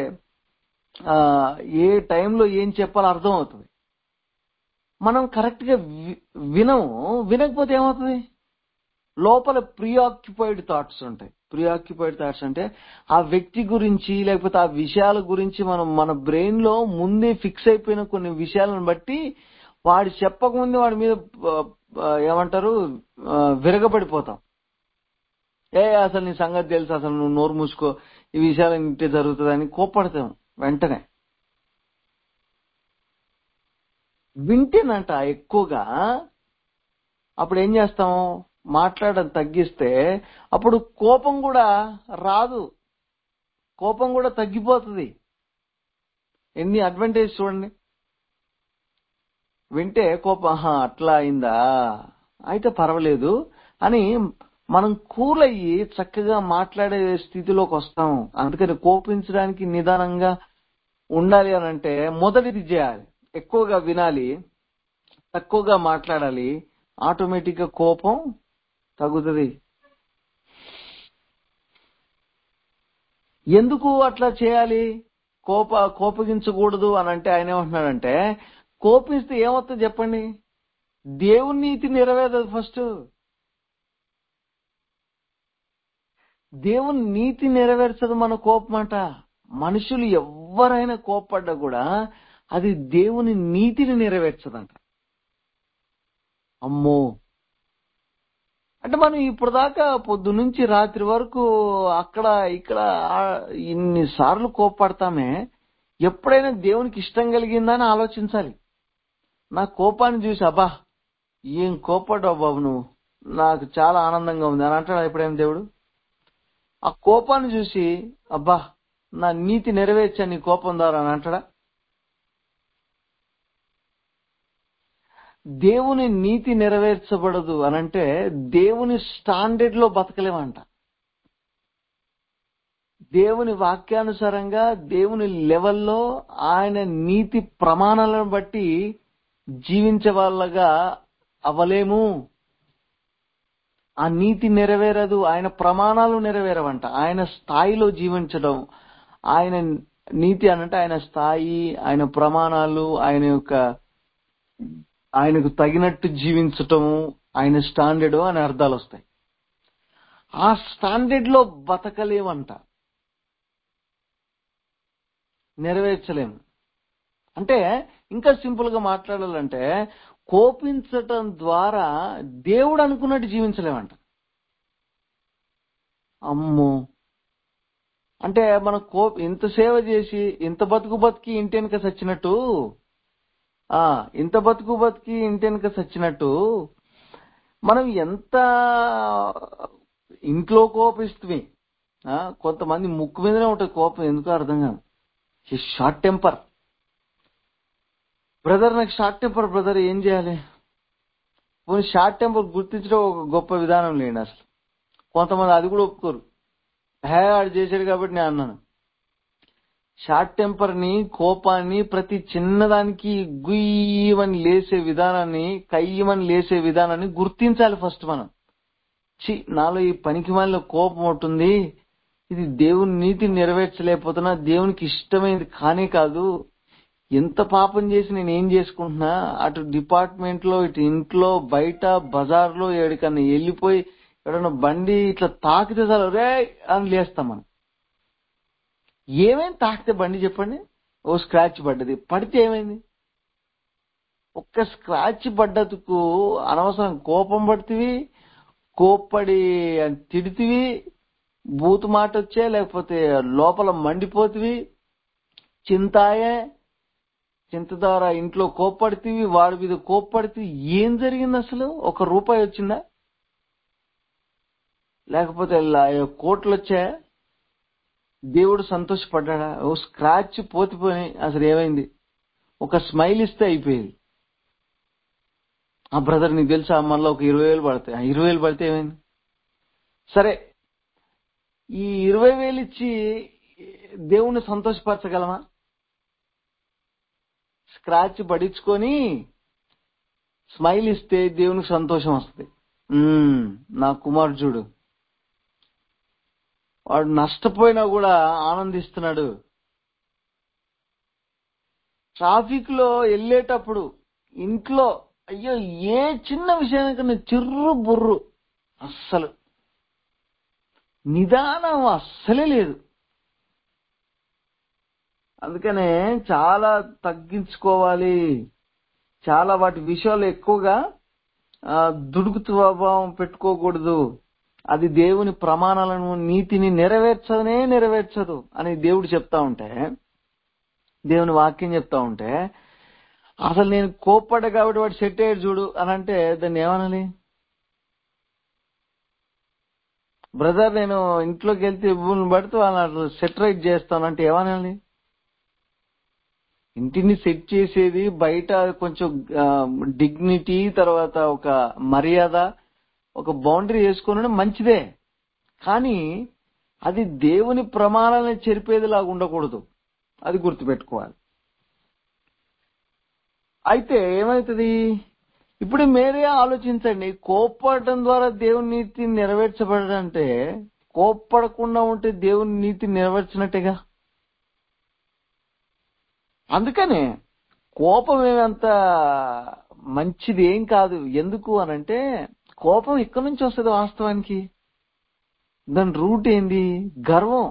A: ఏ టైంలో ఏం చెప్పాలో అర్థం అవుతుంది. మనం కరెక్ట్ గా వినకపోతే ఏమవుతుంది? లోపల ప్రీఆక్యుపైడ్ థాట్స్ ఉంటాయి. ప్రీఆక్యుపైడ్ థాట్స్ అంటే ఆ వ్యక్తి గురించి, లేకపోతే ఆ విషయాల గురించి మన బ్రెయిన్ లో ముందే ఫిక్స్ అయిపోయిన కొన్ని విషయాలను బట్టి వాడు చెప్పకముందే వాడి మీద ఏమంటారు విరగబడిపోతాం. అసలు నీ సంగతి తెలుసు, అసలు నువ్వు నోరు మూసుకో, ఈ విషయాలు ఇంటే జరుగుతుందని కోప్పడతాం వెంటనే. వింటేనంట ఎక్కువగా అప్పుడు ఏం చేస్తాం? మాట్లాడడం తగ్గిస్తే అప్పుడు కోపం కూడా రాదు, కోపం కూడా తగ్గిపోతుంది. ఎన్ని అడ్వాంటేజ్ చూడండి. వింటే కోపం అట్లా అయిందా, అయితే పర్వాలేదు అని మనం కూల్ అయ్యి చక్కగా మాట్లాడే స్థితిలోకి వస్తాం. అందుకని కోపించడానికి నిదానంగా ఉండాలి అని అంటే మొదటిది చేయాలి, ఎక్కువగా వినాలి, తక్కువగా మాట్లాడాలి. ఆటోమేటిక్ గా కోపం తగ్గుతుంది. ఎందుకు అట్లా చేయాలి? కోపగించకూడదు అని అంటే ఆయన ఏమంటున్నాడంటే, కోపిస్తే ఏమవుతుంది చెప్పండి? దేవుని నీతి నెరవేరదు. ఫస్ట్ దేవుని నీతి నెరవేర్చదు మన కోపమాట. మనుషులు ఎవరైనా కోపడ్డా కూడా అది దేవుని నీతిని నెరవేర్చదంట. అమ్మో, అంటే మనం ఇప్పుడు దాకా పొద్దు నుంచి రాత్రి వరకు అక్కడ ఇక్కడ ఇన్నిసార్లు కోపడతామే, ఎప్పుడైనా దేవునికి ఇష్టం కలిగిందా అని ఆలోచించాలి. నా కోపాన్ని చూసి అబ్బా ఏం కోపడ్డావు బాబు నువ్వు, నాకు చాలా ఆనందంగా ఉంది అని అంటాడు ఎప్పుడైనా దేవుడు? ఆ కోపాన్ని చూసి అబ్బా నా నీతి నెరవేర్చా నీ కోపం ద్వారా అని అంటాడా? దేవుని నీతి నెరవేర్చబడదు అనంటే దేవుని స్టాండర్డ్ లో బతకలేమంట. దేవుని వాక్యానుసారంగా దేవుని లెవెల్లో ఆయన నీతి ప్రమాణాలను బట్టి జీవించే వాళ్ళగా అవ్వలేము. ఆ నీతి నెరవేరదు, ఆయన ప్రమాణాలు నెరవేరవంట. ఆయన స్థాయిలో జీవించడం, ఆయన నీతి అనంటే ఆయన స్థాయి, ఆయన ప్రమాణాలు, ఆయనకు తగినట్టు జీవించటము, ఆయన స్టాండర్డ్ అని అర్థాలు వస్తాయి. ఆ స్టాండర్డ్ లో బతకలేమంట, నెరవేర్చలేము. అంటే ఇంకా సింపుల్ గా మాట్లాడాలంటే కోపించటం ద్వారా దేవుడు అనుకున్నట్టు జీవించలేమంట. అమ్మో, అంటే మన ఇంత సేవ చేసి ఇంత బతికి ఇంటెనక చచ్చినట్టు, ఇంత బతికి ఇంటెనక చచ్చినట్టు మనం ఎంత ఇంట్లో కోపిస్తుంది. కొంతమంది ముక్కు మీదనే ఉంటుంది కోపం, ఎందుకో అర్థం కాదు. Short temper. బ్రదర్ నాకు షార్ట్ టెంపర్ బ్రదర్, ఏం చేయాలి? పోనీ షార్ట్ టెంపర్ గుర్తించడం ఒక గొప్ప విధానం లేండి. అసలు కొంతమంది అది కూడా ఒప్పుకోరు. ఆడు చేశాడు కాబట్టి నేను అన్నాను. షార్ట్ టెంపర్ ని, కోపాన్ని, ప్రతి చిన్నదానికి గుయ్యమని లేసే విధానాన్ని, కయ్యమని లేసే విధానాన్ని గుర్తించాలి ఫస్ట్ మనం. నాలో ఈ పనికి మాలిన కోపం ఉంటుంది, ఇది దేవుని నీతిని నెరవేర్చలేకపోతున్నా, దేవునికి ఇష్టమైనది కానే కాదు, ఎంత పాపం చేసి నేను ఏం చేసుకుంటున్నా, అటు డిపార్ట్మెంట్ లో, ఇటు ఇంట్లో, బయట, బజార్లో ఎక్కడికన్నా వెళ్ళిపోయి ఎవడన్నా బండి ఇట్లా తాకితే చాలు రే అని లేస్తాం మనం. ఏమైంది తాకితే బండి చెప్పండి? ఓ స్క్రాచ్ పడ్డది, పడితే ఏమైంది? ఒక్క స్క్రాచ్ పడ్డదుకు అనవసరం కోపం పడుతుంది, కోప్పడి తిడుతుంది, బూతు మాట వచ్చే, లేకపోతే లోపల మండిపోతుంది, చింత ద్వారా ఇంట్లో కోప్పడుతుంది, వాడి మీద కోప్పడుతుంది. ఏం జరిగింది అసలు? ఒక రూపాయి వచ్చిందా? లేకపోతే కోట్లు వచ్చాయా? దేవుడు సంతోషపడ్డా? ఓ స్క్రాచ్ పోతిపోయి అసలు ఏమైంది? ఒక స్మైల్ ఇస్తే అయిపోయేది. బ్రదర్ నీకు తెలుసా మళ్ళీ ఒక 20,000 పడతాయి. 20,000 పడితే ఏమైంది? సరే, ఈ 20,000 ఇచ్చి దేవుణ్ణి సంతోషపరచగలమా? స్క్రాచ్ పడించుకొని స్మైల్ ఇస్తే దేవునికి సంతోషం వస్తుంది. నా కుమారుడు వాడు నష్టపోయినా కూడా ఆనందిస్తున్నాడు. ట్రాఫిక్ లో వెళ్ళేటప్పుడు ఇంట్లో అయ్యో ఏ చిన్న విషయానికన్నా చిర్రు బుర్రు, అస్సలు నిదానం అస్సలే లేదు. అందుకనే చాలా తగ్గించుకోవాలి. చాలా వాటి విషయాలు ఎక్కువగా దుడుకు స్వభావం పెట్టుకోకూడదు. అది దేవుని ప్రమాణాలను, నీతిని నెరవేర్చదు అని దేవుడు చెప్తా ఉంటే, దేవుని వాక్యం చెప్తా ఉంటే, అసలు నేను కోప్పడ్డా కాబట్టి వాడు సెట్ అయ్యాడు చూడు అని అంటే దాన్ని ఏమనాలి? బ్రదర్ నేను ఇంట్లోకి వెళ్తే ఇవ్వని పడితే వాళ్ళని సెట్ రైట్ చేస్తానంటే ఏమనాలి? ఇంటిని సెట్ చేసేది బయట కొంచెం డిగ్నిటీ, తర్వాత ఒక మర్యాద, ఒక బౌండరీ వేసుకోవడం మంచిదే. కానీ అది దేవుని ప్రమాణాలను చెరిపేదిలాగా ఉండకూడదు. అది గుర్తుపెట్టుకోవాలి. అయితే ఏమవుతుంది? ఇప్పుడు మీరే ఆలోచించండి. కోప్పడటం ద్వారా దేవుని నీతి నెరవేర్చబడంటే కోప్పడకుండా ఉంటే దేవుని నీతి నెరవేర్చినట్టేగా. అందుకనే కోపం ఏమంత మంచిది ఏం కాదు. ఎందుకు అనంటే కోపం ఎక్కడి నుంచి వస్తుంది? వాస్తవానికి దాని రూట్ ఏంది? గర్వం.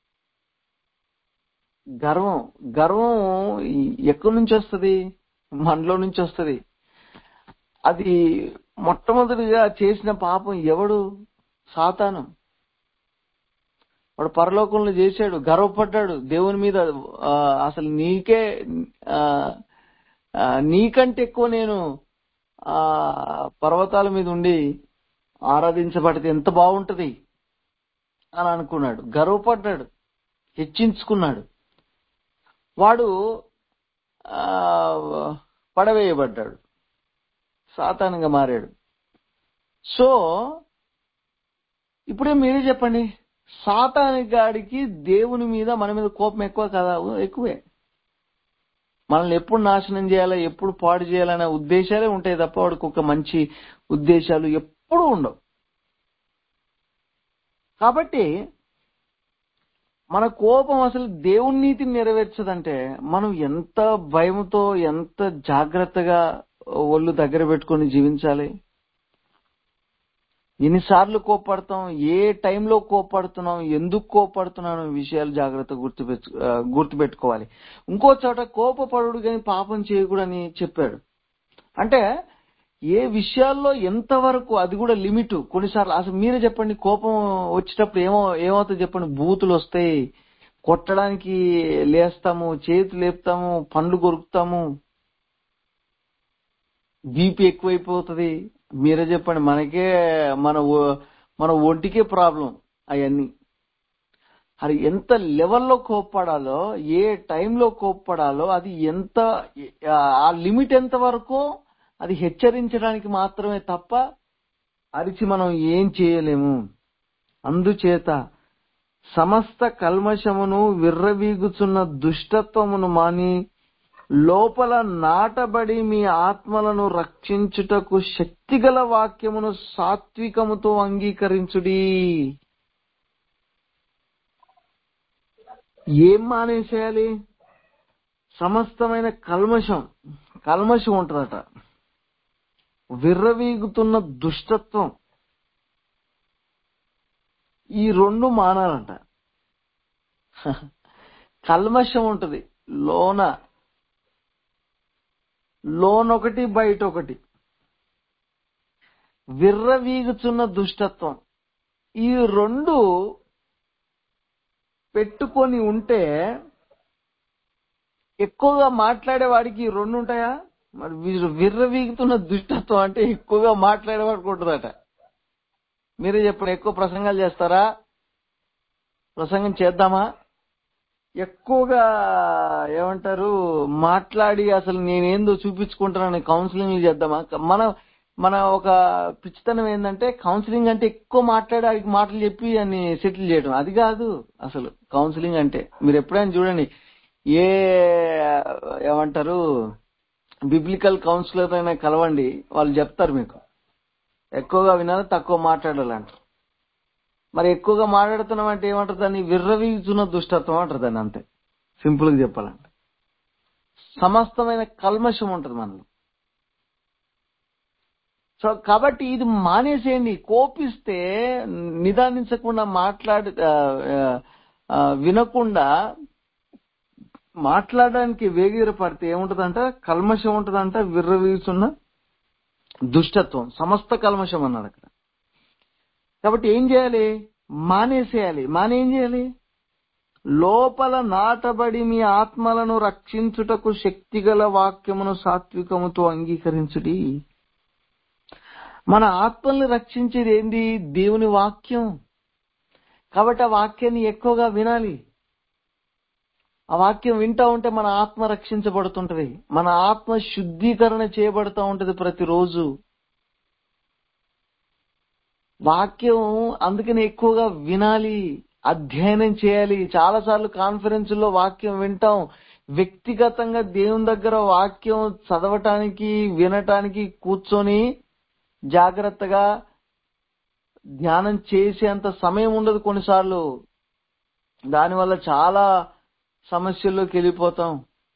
A: గర్వం ఎక్కడి నుంచి వస్తుంది? మనలో నుంచి వస్తుంది. అది మొట్టమొదటిగా చేసిన పాపం ఎవడు? సాతాను. వాడు పరలోకంలో చేశాడు, గర్వపడ్డాడు దేవుని మీద. అసలు నీకంటే ఎక్కువ నేను పర్వతాల మీద ఉండి ఆరాధించబడితే ఎంత బాగుంటది అని అనుకున్నాడు. గర్వపడ్డాడు, హెచ్చించుకున్నాడు. వాడు పడవేయబడ్డాడు, సాతానుగా మారాడు. సో ఇప్పుడే మీరే చెప్పండి, సాతాను గాడికి దేవుని మీద మన మీద కోపం ఎక్కువ కదా? ఎక్కువే. మనల్ని ఎప్పుడు నాశనం చేయాలా, ఎప్పుడు పాడు చేయాలనే ఉద్దేశాలే ఉంటాయి తప్ప వాడికి ఒక మంచి ఉద్దేశాలు ఎప్పుడూ ఉండవు. కాబట్టి మన కోపం అసలు దేవుని నీతిని నెరవేర్చదంటే మనం ఎంత భయంతో, ఎంత జాగ్రత్తగా ఒళ్ళు దగ్గర పెట్టుకొని జీవించాలి. ఎన్నిసార్లు కోప్పడతాం, ఏ టైంలో కోప్పడుతున్నాం, ఎందుకు కోప్పడుతున్నాం, విషయాలు జాగ్రత్తగా గుర్తుపెట్టుకోవాలి. ఇంకో చోట కోపపడుడు కానీ పాపం చేయకూడదని చెప్పాడు. అంటే ఏ విషయాల్లో ఎంతవరకు, అది కూడా లిమిట్. కొన్నిసార్లు అసలు మీరే చెప్పండి, కోపం వచ్చేటప్పుడు ఏమవుతుంది చెప్పండి? బూతులు వస్తాయి, కొట్టడానికి లేస్తాము, చేతులు లేపుతాము, పండ్లు కొరుకుతాము, బీపీ ఎక్కువైపోతుంది. మీరే చెప్పండి, మనకే మన ఒంటికే ప్రాబ్లం అవన్నీ. అది ఎంత లెవెల్లో కోప్పడాలో, ఏ టైంలో కోప్పడాలో, అది ఎంత, ఆ లిమిట్ ఎంత వరకు అది హెచ్చరించడానికి మాత్రమే తప్ప అరిచి మనం ఏం చేయలేము. అందుచేత సమస్త కల్మషమును, విర్రవీగుచున్న దుష్టత్వమును మాని లోపల నాటబడి మీ ఆత్మలను రక్షించుటకు శక్తిగల వాక్యమును సాత్వికముతో అంగీకరించుడి. ఏం మానేసేయాలి? సమస్తమైన కల్మషం ఉంటుందట. విర్రవీగుతున్న దుష్టత్వం, ఈ రెండు మానాలంట. కల్మషం ఉంటది లోనొకటి బయట ఒకటి. విర్రవీగుచున్న దుష్టత్వం, ఈ రెండు పెట్టుకొని ఉంటే ఎక్కువగా మాట్లాడేవాడికి ఈ రెండు ఉంటాయా? మరి విర్రవీగుతున్న దుష్టత్వం అంటే ఎక్కువగా మాట్లాడేవాడికి ఉంటుందట. మీరే చెప్పండి, ఎక్కువ ప్రసంగాలు చేస్తారా? ప్రసంగం చేద్దామా? ఎక్కువగా ఏమంటారు మాట్లాడి అసలు నేనేందో చూపించుకుంటానని కౌన్సిలింగ్ చేద్దామా? మనం మన ఒక పిచ్చితనం ఏంటంటే కౌన్సిలింగ్ అంటే ఎక్కువ మాట్లాడి ఆ మాటలు చెప్పి అని సెటిల్ చేయడం. అది కాదు అసలు కౌన్సిలింగ్ అంటే. మీరు ఎప్పుడైనా చూడండి, ఏ ఏమంటారు బిబ్లికల్ కౌన్సిలర్ అయినా కలవండి, వాళ్ళు చెప్తారు మీకు ఎక్కువగా వినాలి, తక్కువ మాట్లాడాలంటారు. మరి ఎక్కువగా మాట్లాడుతున్నాం అంటే ఏమంటారు దాన్ని? విర్రవీగుతున్న దుష్టత్వం అంటారు దాన్ని. అంతే సింపుల్ గా చెప్పాలంటే. సమస్తమైన కల్మషం ఉంటుంది మనలో. సో కాబట్టి ఇది మానేసేయండి. కోపిస్తే నిదానించకుండా వినకుండా మాట్లాడడానికి వేగిరపడితే ఏముంటదంట? కల్మషం ఉంటదంట, విర్రవీగుతున్న దుష్టత్వం, సమస్త కల్మషం అన్నాడు అక్కడ. కాబట్టి ఏం చేయాలి? మానేసేయాలి. ఏం చేయాలి? లోపల నాటబడి మీ ఆత్మలను రక్షించుటకు శక్తిగల వాక్యమును సాత్వికముతో అంగీకరించుడి. మన ఆత్మల్ని రక్షించేది ఏంది? దేవుని వాక్యం. కాబట్టి ఆ వాక్యాన్ని ఎక్కువగా వినాలి. ఆ వాక్యం వింటా ఉంటే మన ఆత్మ రక్షించబడుతుంటది, మన ఆత్మ శుద్ధీకరణ చేయబడుతూ ఉంటది ప్రతిరోజు. వాక్యం అందుకని ఎక్కువగా వినాలి, అధ్యయనం చేయాలి. చాలా సార్లు కాన్ఫరెన్సుల్లో వాక్యం వింటాం. వ్యక్తిగతంగా దేవుని దగ్గర వాక్యం చదవటానికి, వినటానికి కూర్చొని జాగ్రత్తగా ధ్యానం చేసేంత సమయం ఉండదు కొన్నిసార్లు. దానివల్ల చాలా సమస్యల్లోకి వెళ్ళిపోతాం.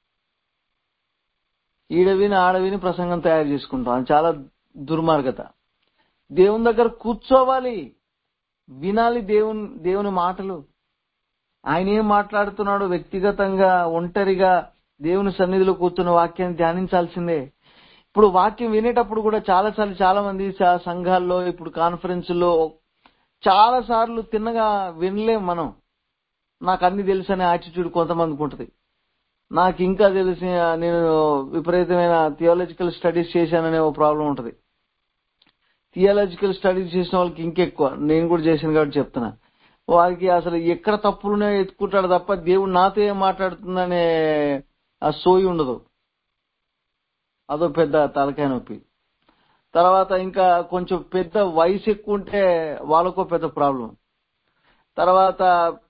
A: ఈడవిని ఆడవిని ప్రసంగం తయారు చేసుకుంటాం. అది చాలా దుర్మార్గత. దేవుని దగ్గర కూర్చోవాలి, వినాలి దేవుని మాటలు. ఆయన ఏం మాట్లాడుతున్నాడో వ్యక్తిగతంగా ఒంటరిగా దేవుని సన్నిధిలో కూర్చున్న వాక్యాన్ని ధ్యానించాల్సిందే. ఇప్పుడు వాక్యం వినేటప్పుడు కూడా చాలా మంది సంఘాల్లో ఇప్పుడు కాన్ఫరెన్సుల్లో చాలా సార్లు తిన్నగా వినలేం మనం. నాకు అన్ని తెలుసు అనే యాటిట్యూడ్ కొంతమందికి ఉంటుంది. నాకు ఇంకా తెలిసి నేను విపరీతమైన థియాలజికల్ స్టడీస్ చేశాననే ఒక ప్రాబ్లం ఉంటుంది. థియాలజికల్ స్టడీస్ చేసిన వాళ్ళకి ఇంకెక్కువ. నేను కూడా చేశాను కాబట్టి చెప్తున్నా. వారికి అసలు ఎక్కడ తప్పులున్నాయో ఎత్తుకుంటాడు తప్ప దేవుడు నాతో ఏం మాట్లాడుతుందనే ఆ సోయి ఉండదు. అదో పెద్ద తలకాయ నొప్పి. తర్వాత ఇంకా కొంచెం పెద్ద వయసు ఎక్కువ ఉంటే వాళ్ళకో పెద్ద ప్రాబ్లం. తర్వాత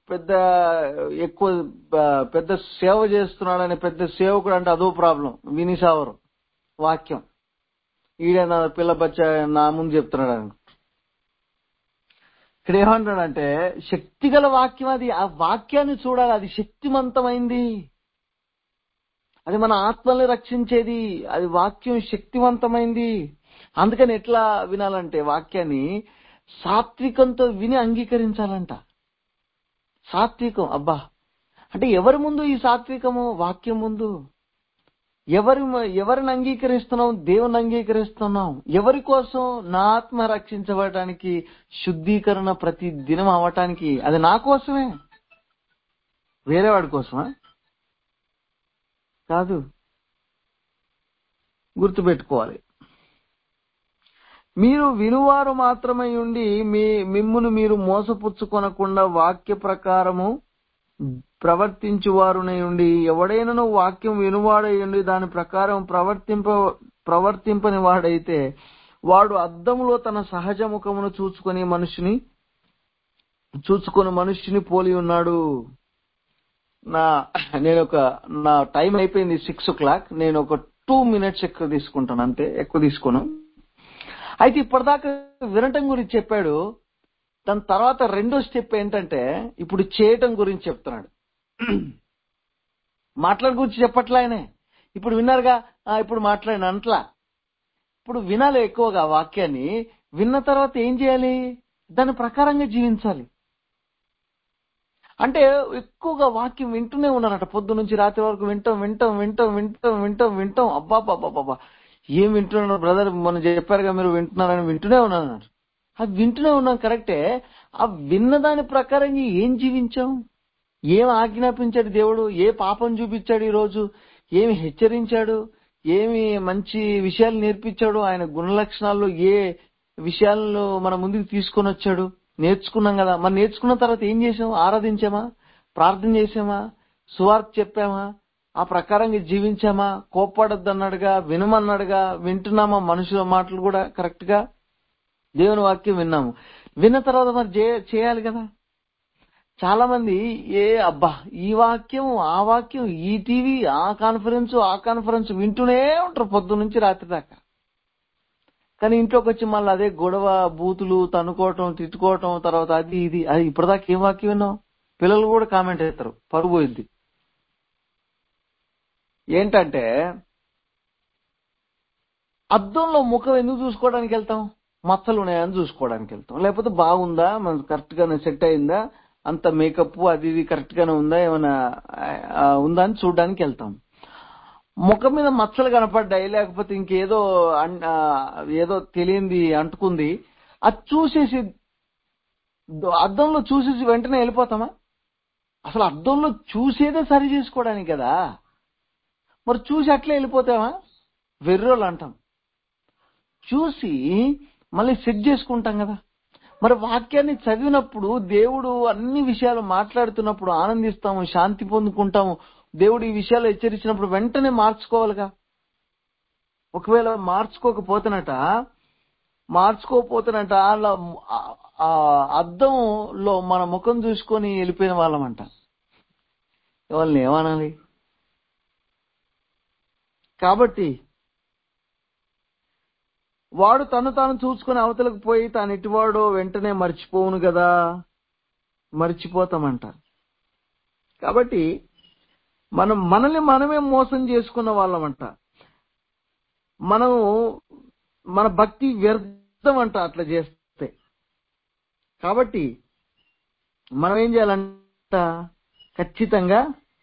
A: పెద్ద సేవ చేస్తున్నాడని పెద్ద సేవకుడు అంటే అదో ప్రాబ్లం. వినిసావరు వాక్యం. ఈడే నా పిల్ల బచ్చ నా ముందు చెప్తున్నాడు అని. ఇక్కడ ఏమంటాడంటే శక్తిగల వాక్యం. అది ఆ వాక్యాన్ని చూడాలి, అది శక్తివంతమైంది, అది మన ఆత్మల్ని రక్షించేది. అది వాక్యం శక్తివంతమైంది. అందుకని ఎట్లా వినాలంటే వాక్యాన్ని సాత్వికంతో విని అంగీకరించాలంట. సాత్వికం. అబ్బా, అంటే ఎవరి ముందు ఈ సాత్వికము? వాక్యం ముందు. ఎవరిని అంగీకరిస్తున్నాం? దేవుని అంగీకరిస్తున్నాం. ఎవరి కోసం? నా ఆత్మ రక్షించబడటానికి, శుద్ధీకరణ ప్రతి దినం అవటానికి. అది నా కోసమే, వేరే వాడి కోసమా? కాదు. గుర్తుపెట్టుకోవాలి. మీరు వినువారు మాత్రమై ఉండి మిమ్మును మీరు మోసపుచ్చుకొనకుండా వాక్య ప్రకారము ప్రవర్తించువారునై ఉండి, ఎవడైనను వాక్యం వినువాడై ఉండి దాని ప్రకారం ప్రవర్తింపని వాడైతే వాడు అద్దములో తన సహజ ముఖమును చూచుకొని మనుష్యుని పోలి ఉన్నాడు. నా టైం అయిపోయింది 6 o'clock. నేను ఒక 2 minutes ఎక్కువ తీసుకుంటాను, అంతే, ఎక్కువ తీసుకోను. అయితే ఇప్పటిదాకా వినటం గురించి చెప్పాడు. దాని తర్వాత రెండో స్టెప్ ఏంటంటే ఇప్పుడు చేయటం గురించి చెప్తున్నాడు. మాట్లాడి గురించి చెప్పట్లా ఆయనే. ఇప్పుడు విన్నారుగా, ఇప్పుడు మాట్లాడిన అంట్లా. ఇప్పుడు వినాలి ఎక్కువగా వాక్యాన్ని. విన్న తర్వాత ఏం చేయాలి? దాని ప్రకారంగా జీవించాలి. అంటే ఎక్కువగా వాక్యం వింటూనే ఉన్నారట, పొద్దు నుంచి రాత్రి వరకు వింటాం. అబ్బాబ్బాబ్బా, ఏం వింటున్నారు బ్రదర్, మొన్న చెప్పారుగా మీరు వింటున్నారని. వింటూనే ఉన్నాను. అది వింటూనే ఉన్నాం కరెక్టే. ఆ విన్నదాని ప్రకారంగా ఏం జీవించాం? ఏం ఆజ్ఞాపించాడు దేవుడు? ఏ పాపం చూపించాడు ఈరోజు? ఏమి హెచ్చరించాడు? ఏమి మంచి విషయాలు నేర్పించాడు? ఆయన గుణ లక్షణాల్లో ఏ విషయాలను మన ముందుకు తీసుకొని వచ్చాడు? నేర్చుకున్నాం కదా. మరి నేర్చుకున్న తర్వాత ఏం చేసాం? ఆరాధించామా? ప్రార్థన చేసామా? సువార్త చెప్పామా? ఆ ప్రకారంగా జీవించామా? కోప్పడొద్దు అన్నాడుగా, వినమన్నాడుగా, వింటున్నామా? మనుషుల మాటలు కూడా కరెక్ట్ గా దేవుని వాక్యం విన్నాము. విన్న తర్వాత మరి చేయాలి కదా. చాలా మంది అబ్బా ఈ వాక్యం ఆ వాక్యం, ఈ టీవీ ఆ కాన్ఫరెన్స్ వింటూనే ఉంటారు పొద్దు నుంచి రాత్రి దాకా. కానీ ఇంట్లోకి వచ్చి మళ్ళీ అదే గొడవ, బూతులు, తన్నుకోవటం, తిట్టుకోవటం, తర్వాత అది ఇప్పటిదాకా ఏం వాక్యం విన్నాం? పిల్లలు కూడా కామెంట్ చేస్తారు, పరుగు పోయిద్ది. ఏంటంటే అద్దంలో ముఖం ఎందుకు చూసుకోవడానికి వెళ్తాం? మచ్చలు ఉన్నాయని చూసుకోవడానికి వెళ్తాం, లేకపోతే బాగుందా, మన కరెక్ట్ గానే సెట్ అయిందా, అంత మేకప్ అది ఇది కరెక్ట్ గానే ఉందా, ఏమైనా ఉందా అని చూడడానికి వెళ్తాం. ముఖం మీద మచ్చలు కనపడ్డాయి, లేకపోతే ఇంకేదో ఏదో తెలియంది అంటుకుంది, అది చూసేసి అద్దంలో చూసేసి వెంటనే వెళ్ళిపోతామా? అసలు అద్దంలో చూసేదే సరి చేసుకోవడానికి కదా. మరి చూసి అట్లే వెళ్ళిపోతామా? వెర్రోళ్ళు అంటాం. చూసి మళ్ళీ సెట్ చేసుకుంటాం కదా. మరి వాక్యాన్ని చదివినప్పుడు దేవుడు అన్ని విషయాలు మాట్లాడుతున్నప్పుడు ఆనందిస్తాము, శాంతి పొందుకుంటాము. దేవుడు ఈ విషయాలు హెచ్చరించినప్పుడు వెంటనే మార్చుకోవాలిగా. ఒకవేళ మార్చుకోకపోతేనట అలా అద్దంలో మన ముఖం చూసుకొని వెళ్ళిపోయిన వాళ్ళమంట. వాళ్ళని ఏమనాలి? కాబట్టి వాడు తను తాను చూసుకుని అవతలకు పోయి తాను ఎటువాడో వెంటనే మర్చిపోవును కదా. మర్చిపోతామంట. కాబట్టి మనల్ని మనమే మోసం చేసుకున్న వాళ్ళమంట. మన భక్తి వ్యర్థం అంట అట్లా చేస్తే. కాబట్టి మనం ఏం చేయాలంట? ఖచ్చితంగా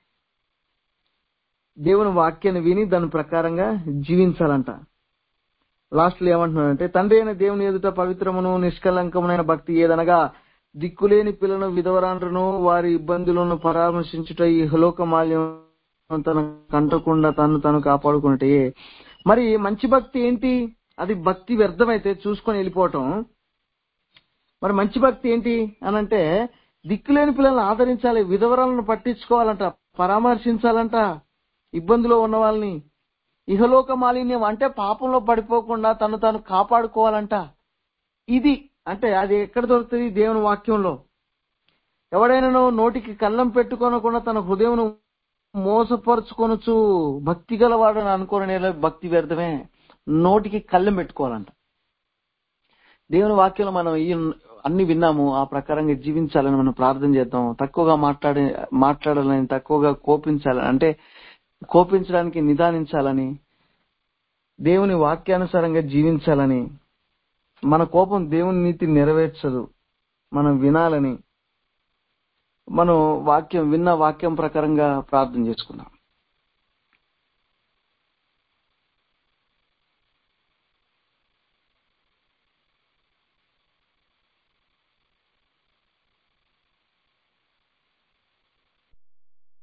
A: దేవుని వాక్యాన్ని విని దాని ప్రకారంగా జీవించాలంట. లాస్ట్ లో ఏమంటున్నాడంటే, తండ్రి అయిన దేవుని ఎదుట పవిత్రమును నిష్కలంకమునైన భక్తి ఏదనగా దిక్కులేని పిల్లను, విధవరాండ్రును, వారి ఇబ్బందులను పరామర్శించుట, ఈ ఇహలోక మాల్యం తన కంటకుండా తను కాపాడుకున్నట్టే. మరి మంచి భక్తి ఏంటి? అది భక్తి వ్యర్థమైతే చూసుకొని వెళ్ళిపోవటం. మరి మంచి భక్తి ఏంటి అనంటే, దిక్కులేని పిల్లల్ని ఆదరించాలి, విధవరాలను పట్టించుకోవాలంట, పరామర్శించాలంట, ఇబ్బందులో ఉన్న వాళ్ళని. ఇహలోక మాలిన్యం అంటే పాపంలో పడిపోకుండా తను కాపాడుకోవాలంట. ఇది అంటే అది ఎక్కడ దొరుకుతుంది? దేవుని వాక్యంలో. ఎవడైనా నోటికి కళ్ళం పెట్టుకోనకుండా తన హృదయం మోసపరుచుకొనొచ్చు భక్తి గలవాడని అనుకోని భక్తి వ్యర్థమే. నోటికి కళ్ళం పెట్టుకోవాలంట. దేవుని వాక్యంలో మనం అన్ని విన్నాము, ఆ ప్రకారంగా జీవించాలని మనం ప్రార్థన చేద్దాం. తక్కువగా మాట్లాడాలని, తక్కువగా కోపించాలని, అంటే కోపించడానికి నిదానించాలని, దేవుని వాక్యానుసారంగా జీవించాలని. మన కోపం దేవుని నీతి నెరవేర్చదు. మనం వినాలని మనం విన్న వాక్యం ప్రకారంగా ప్రార్థన చేసుకుందాం.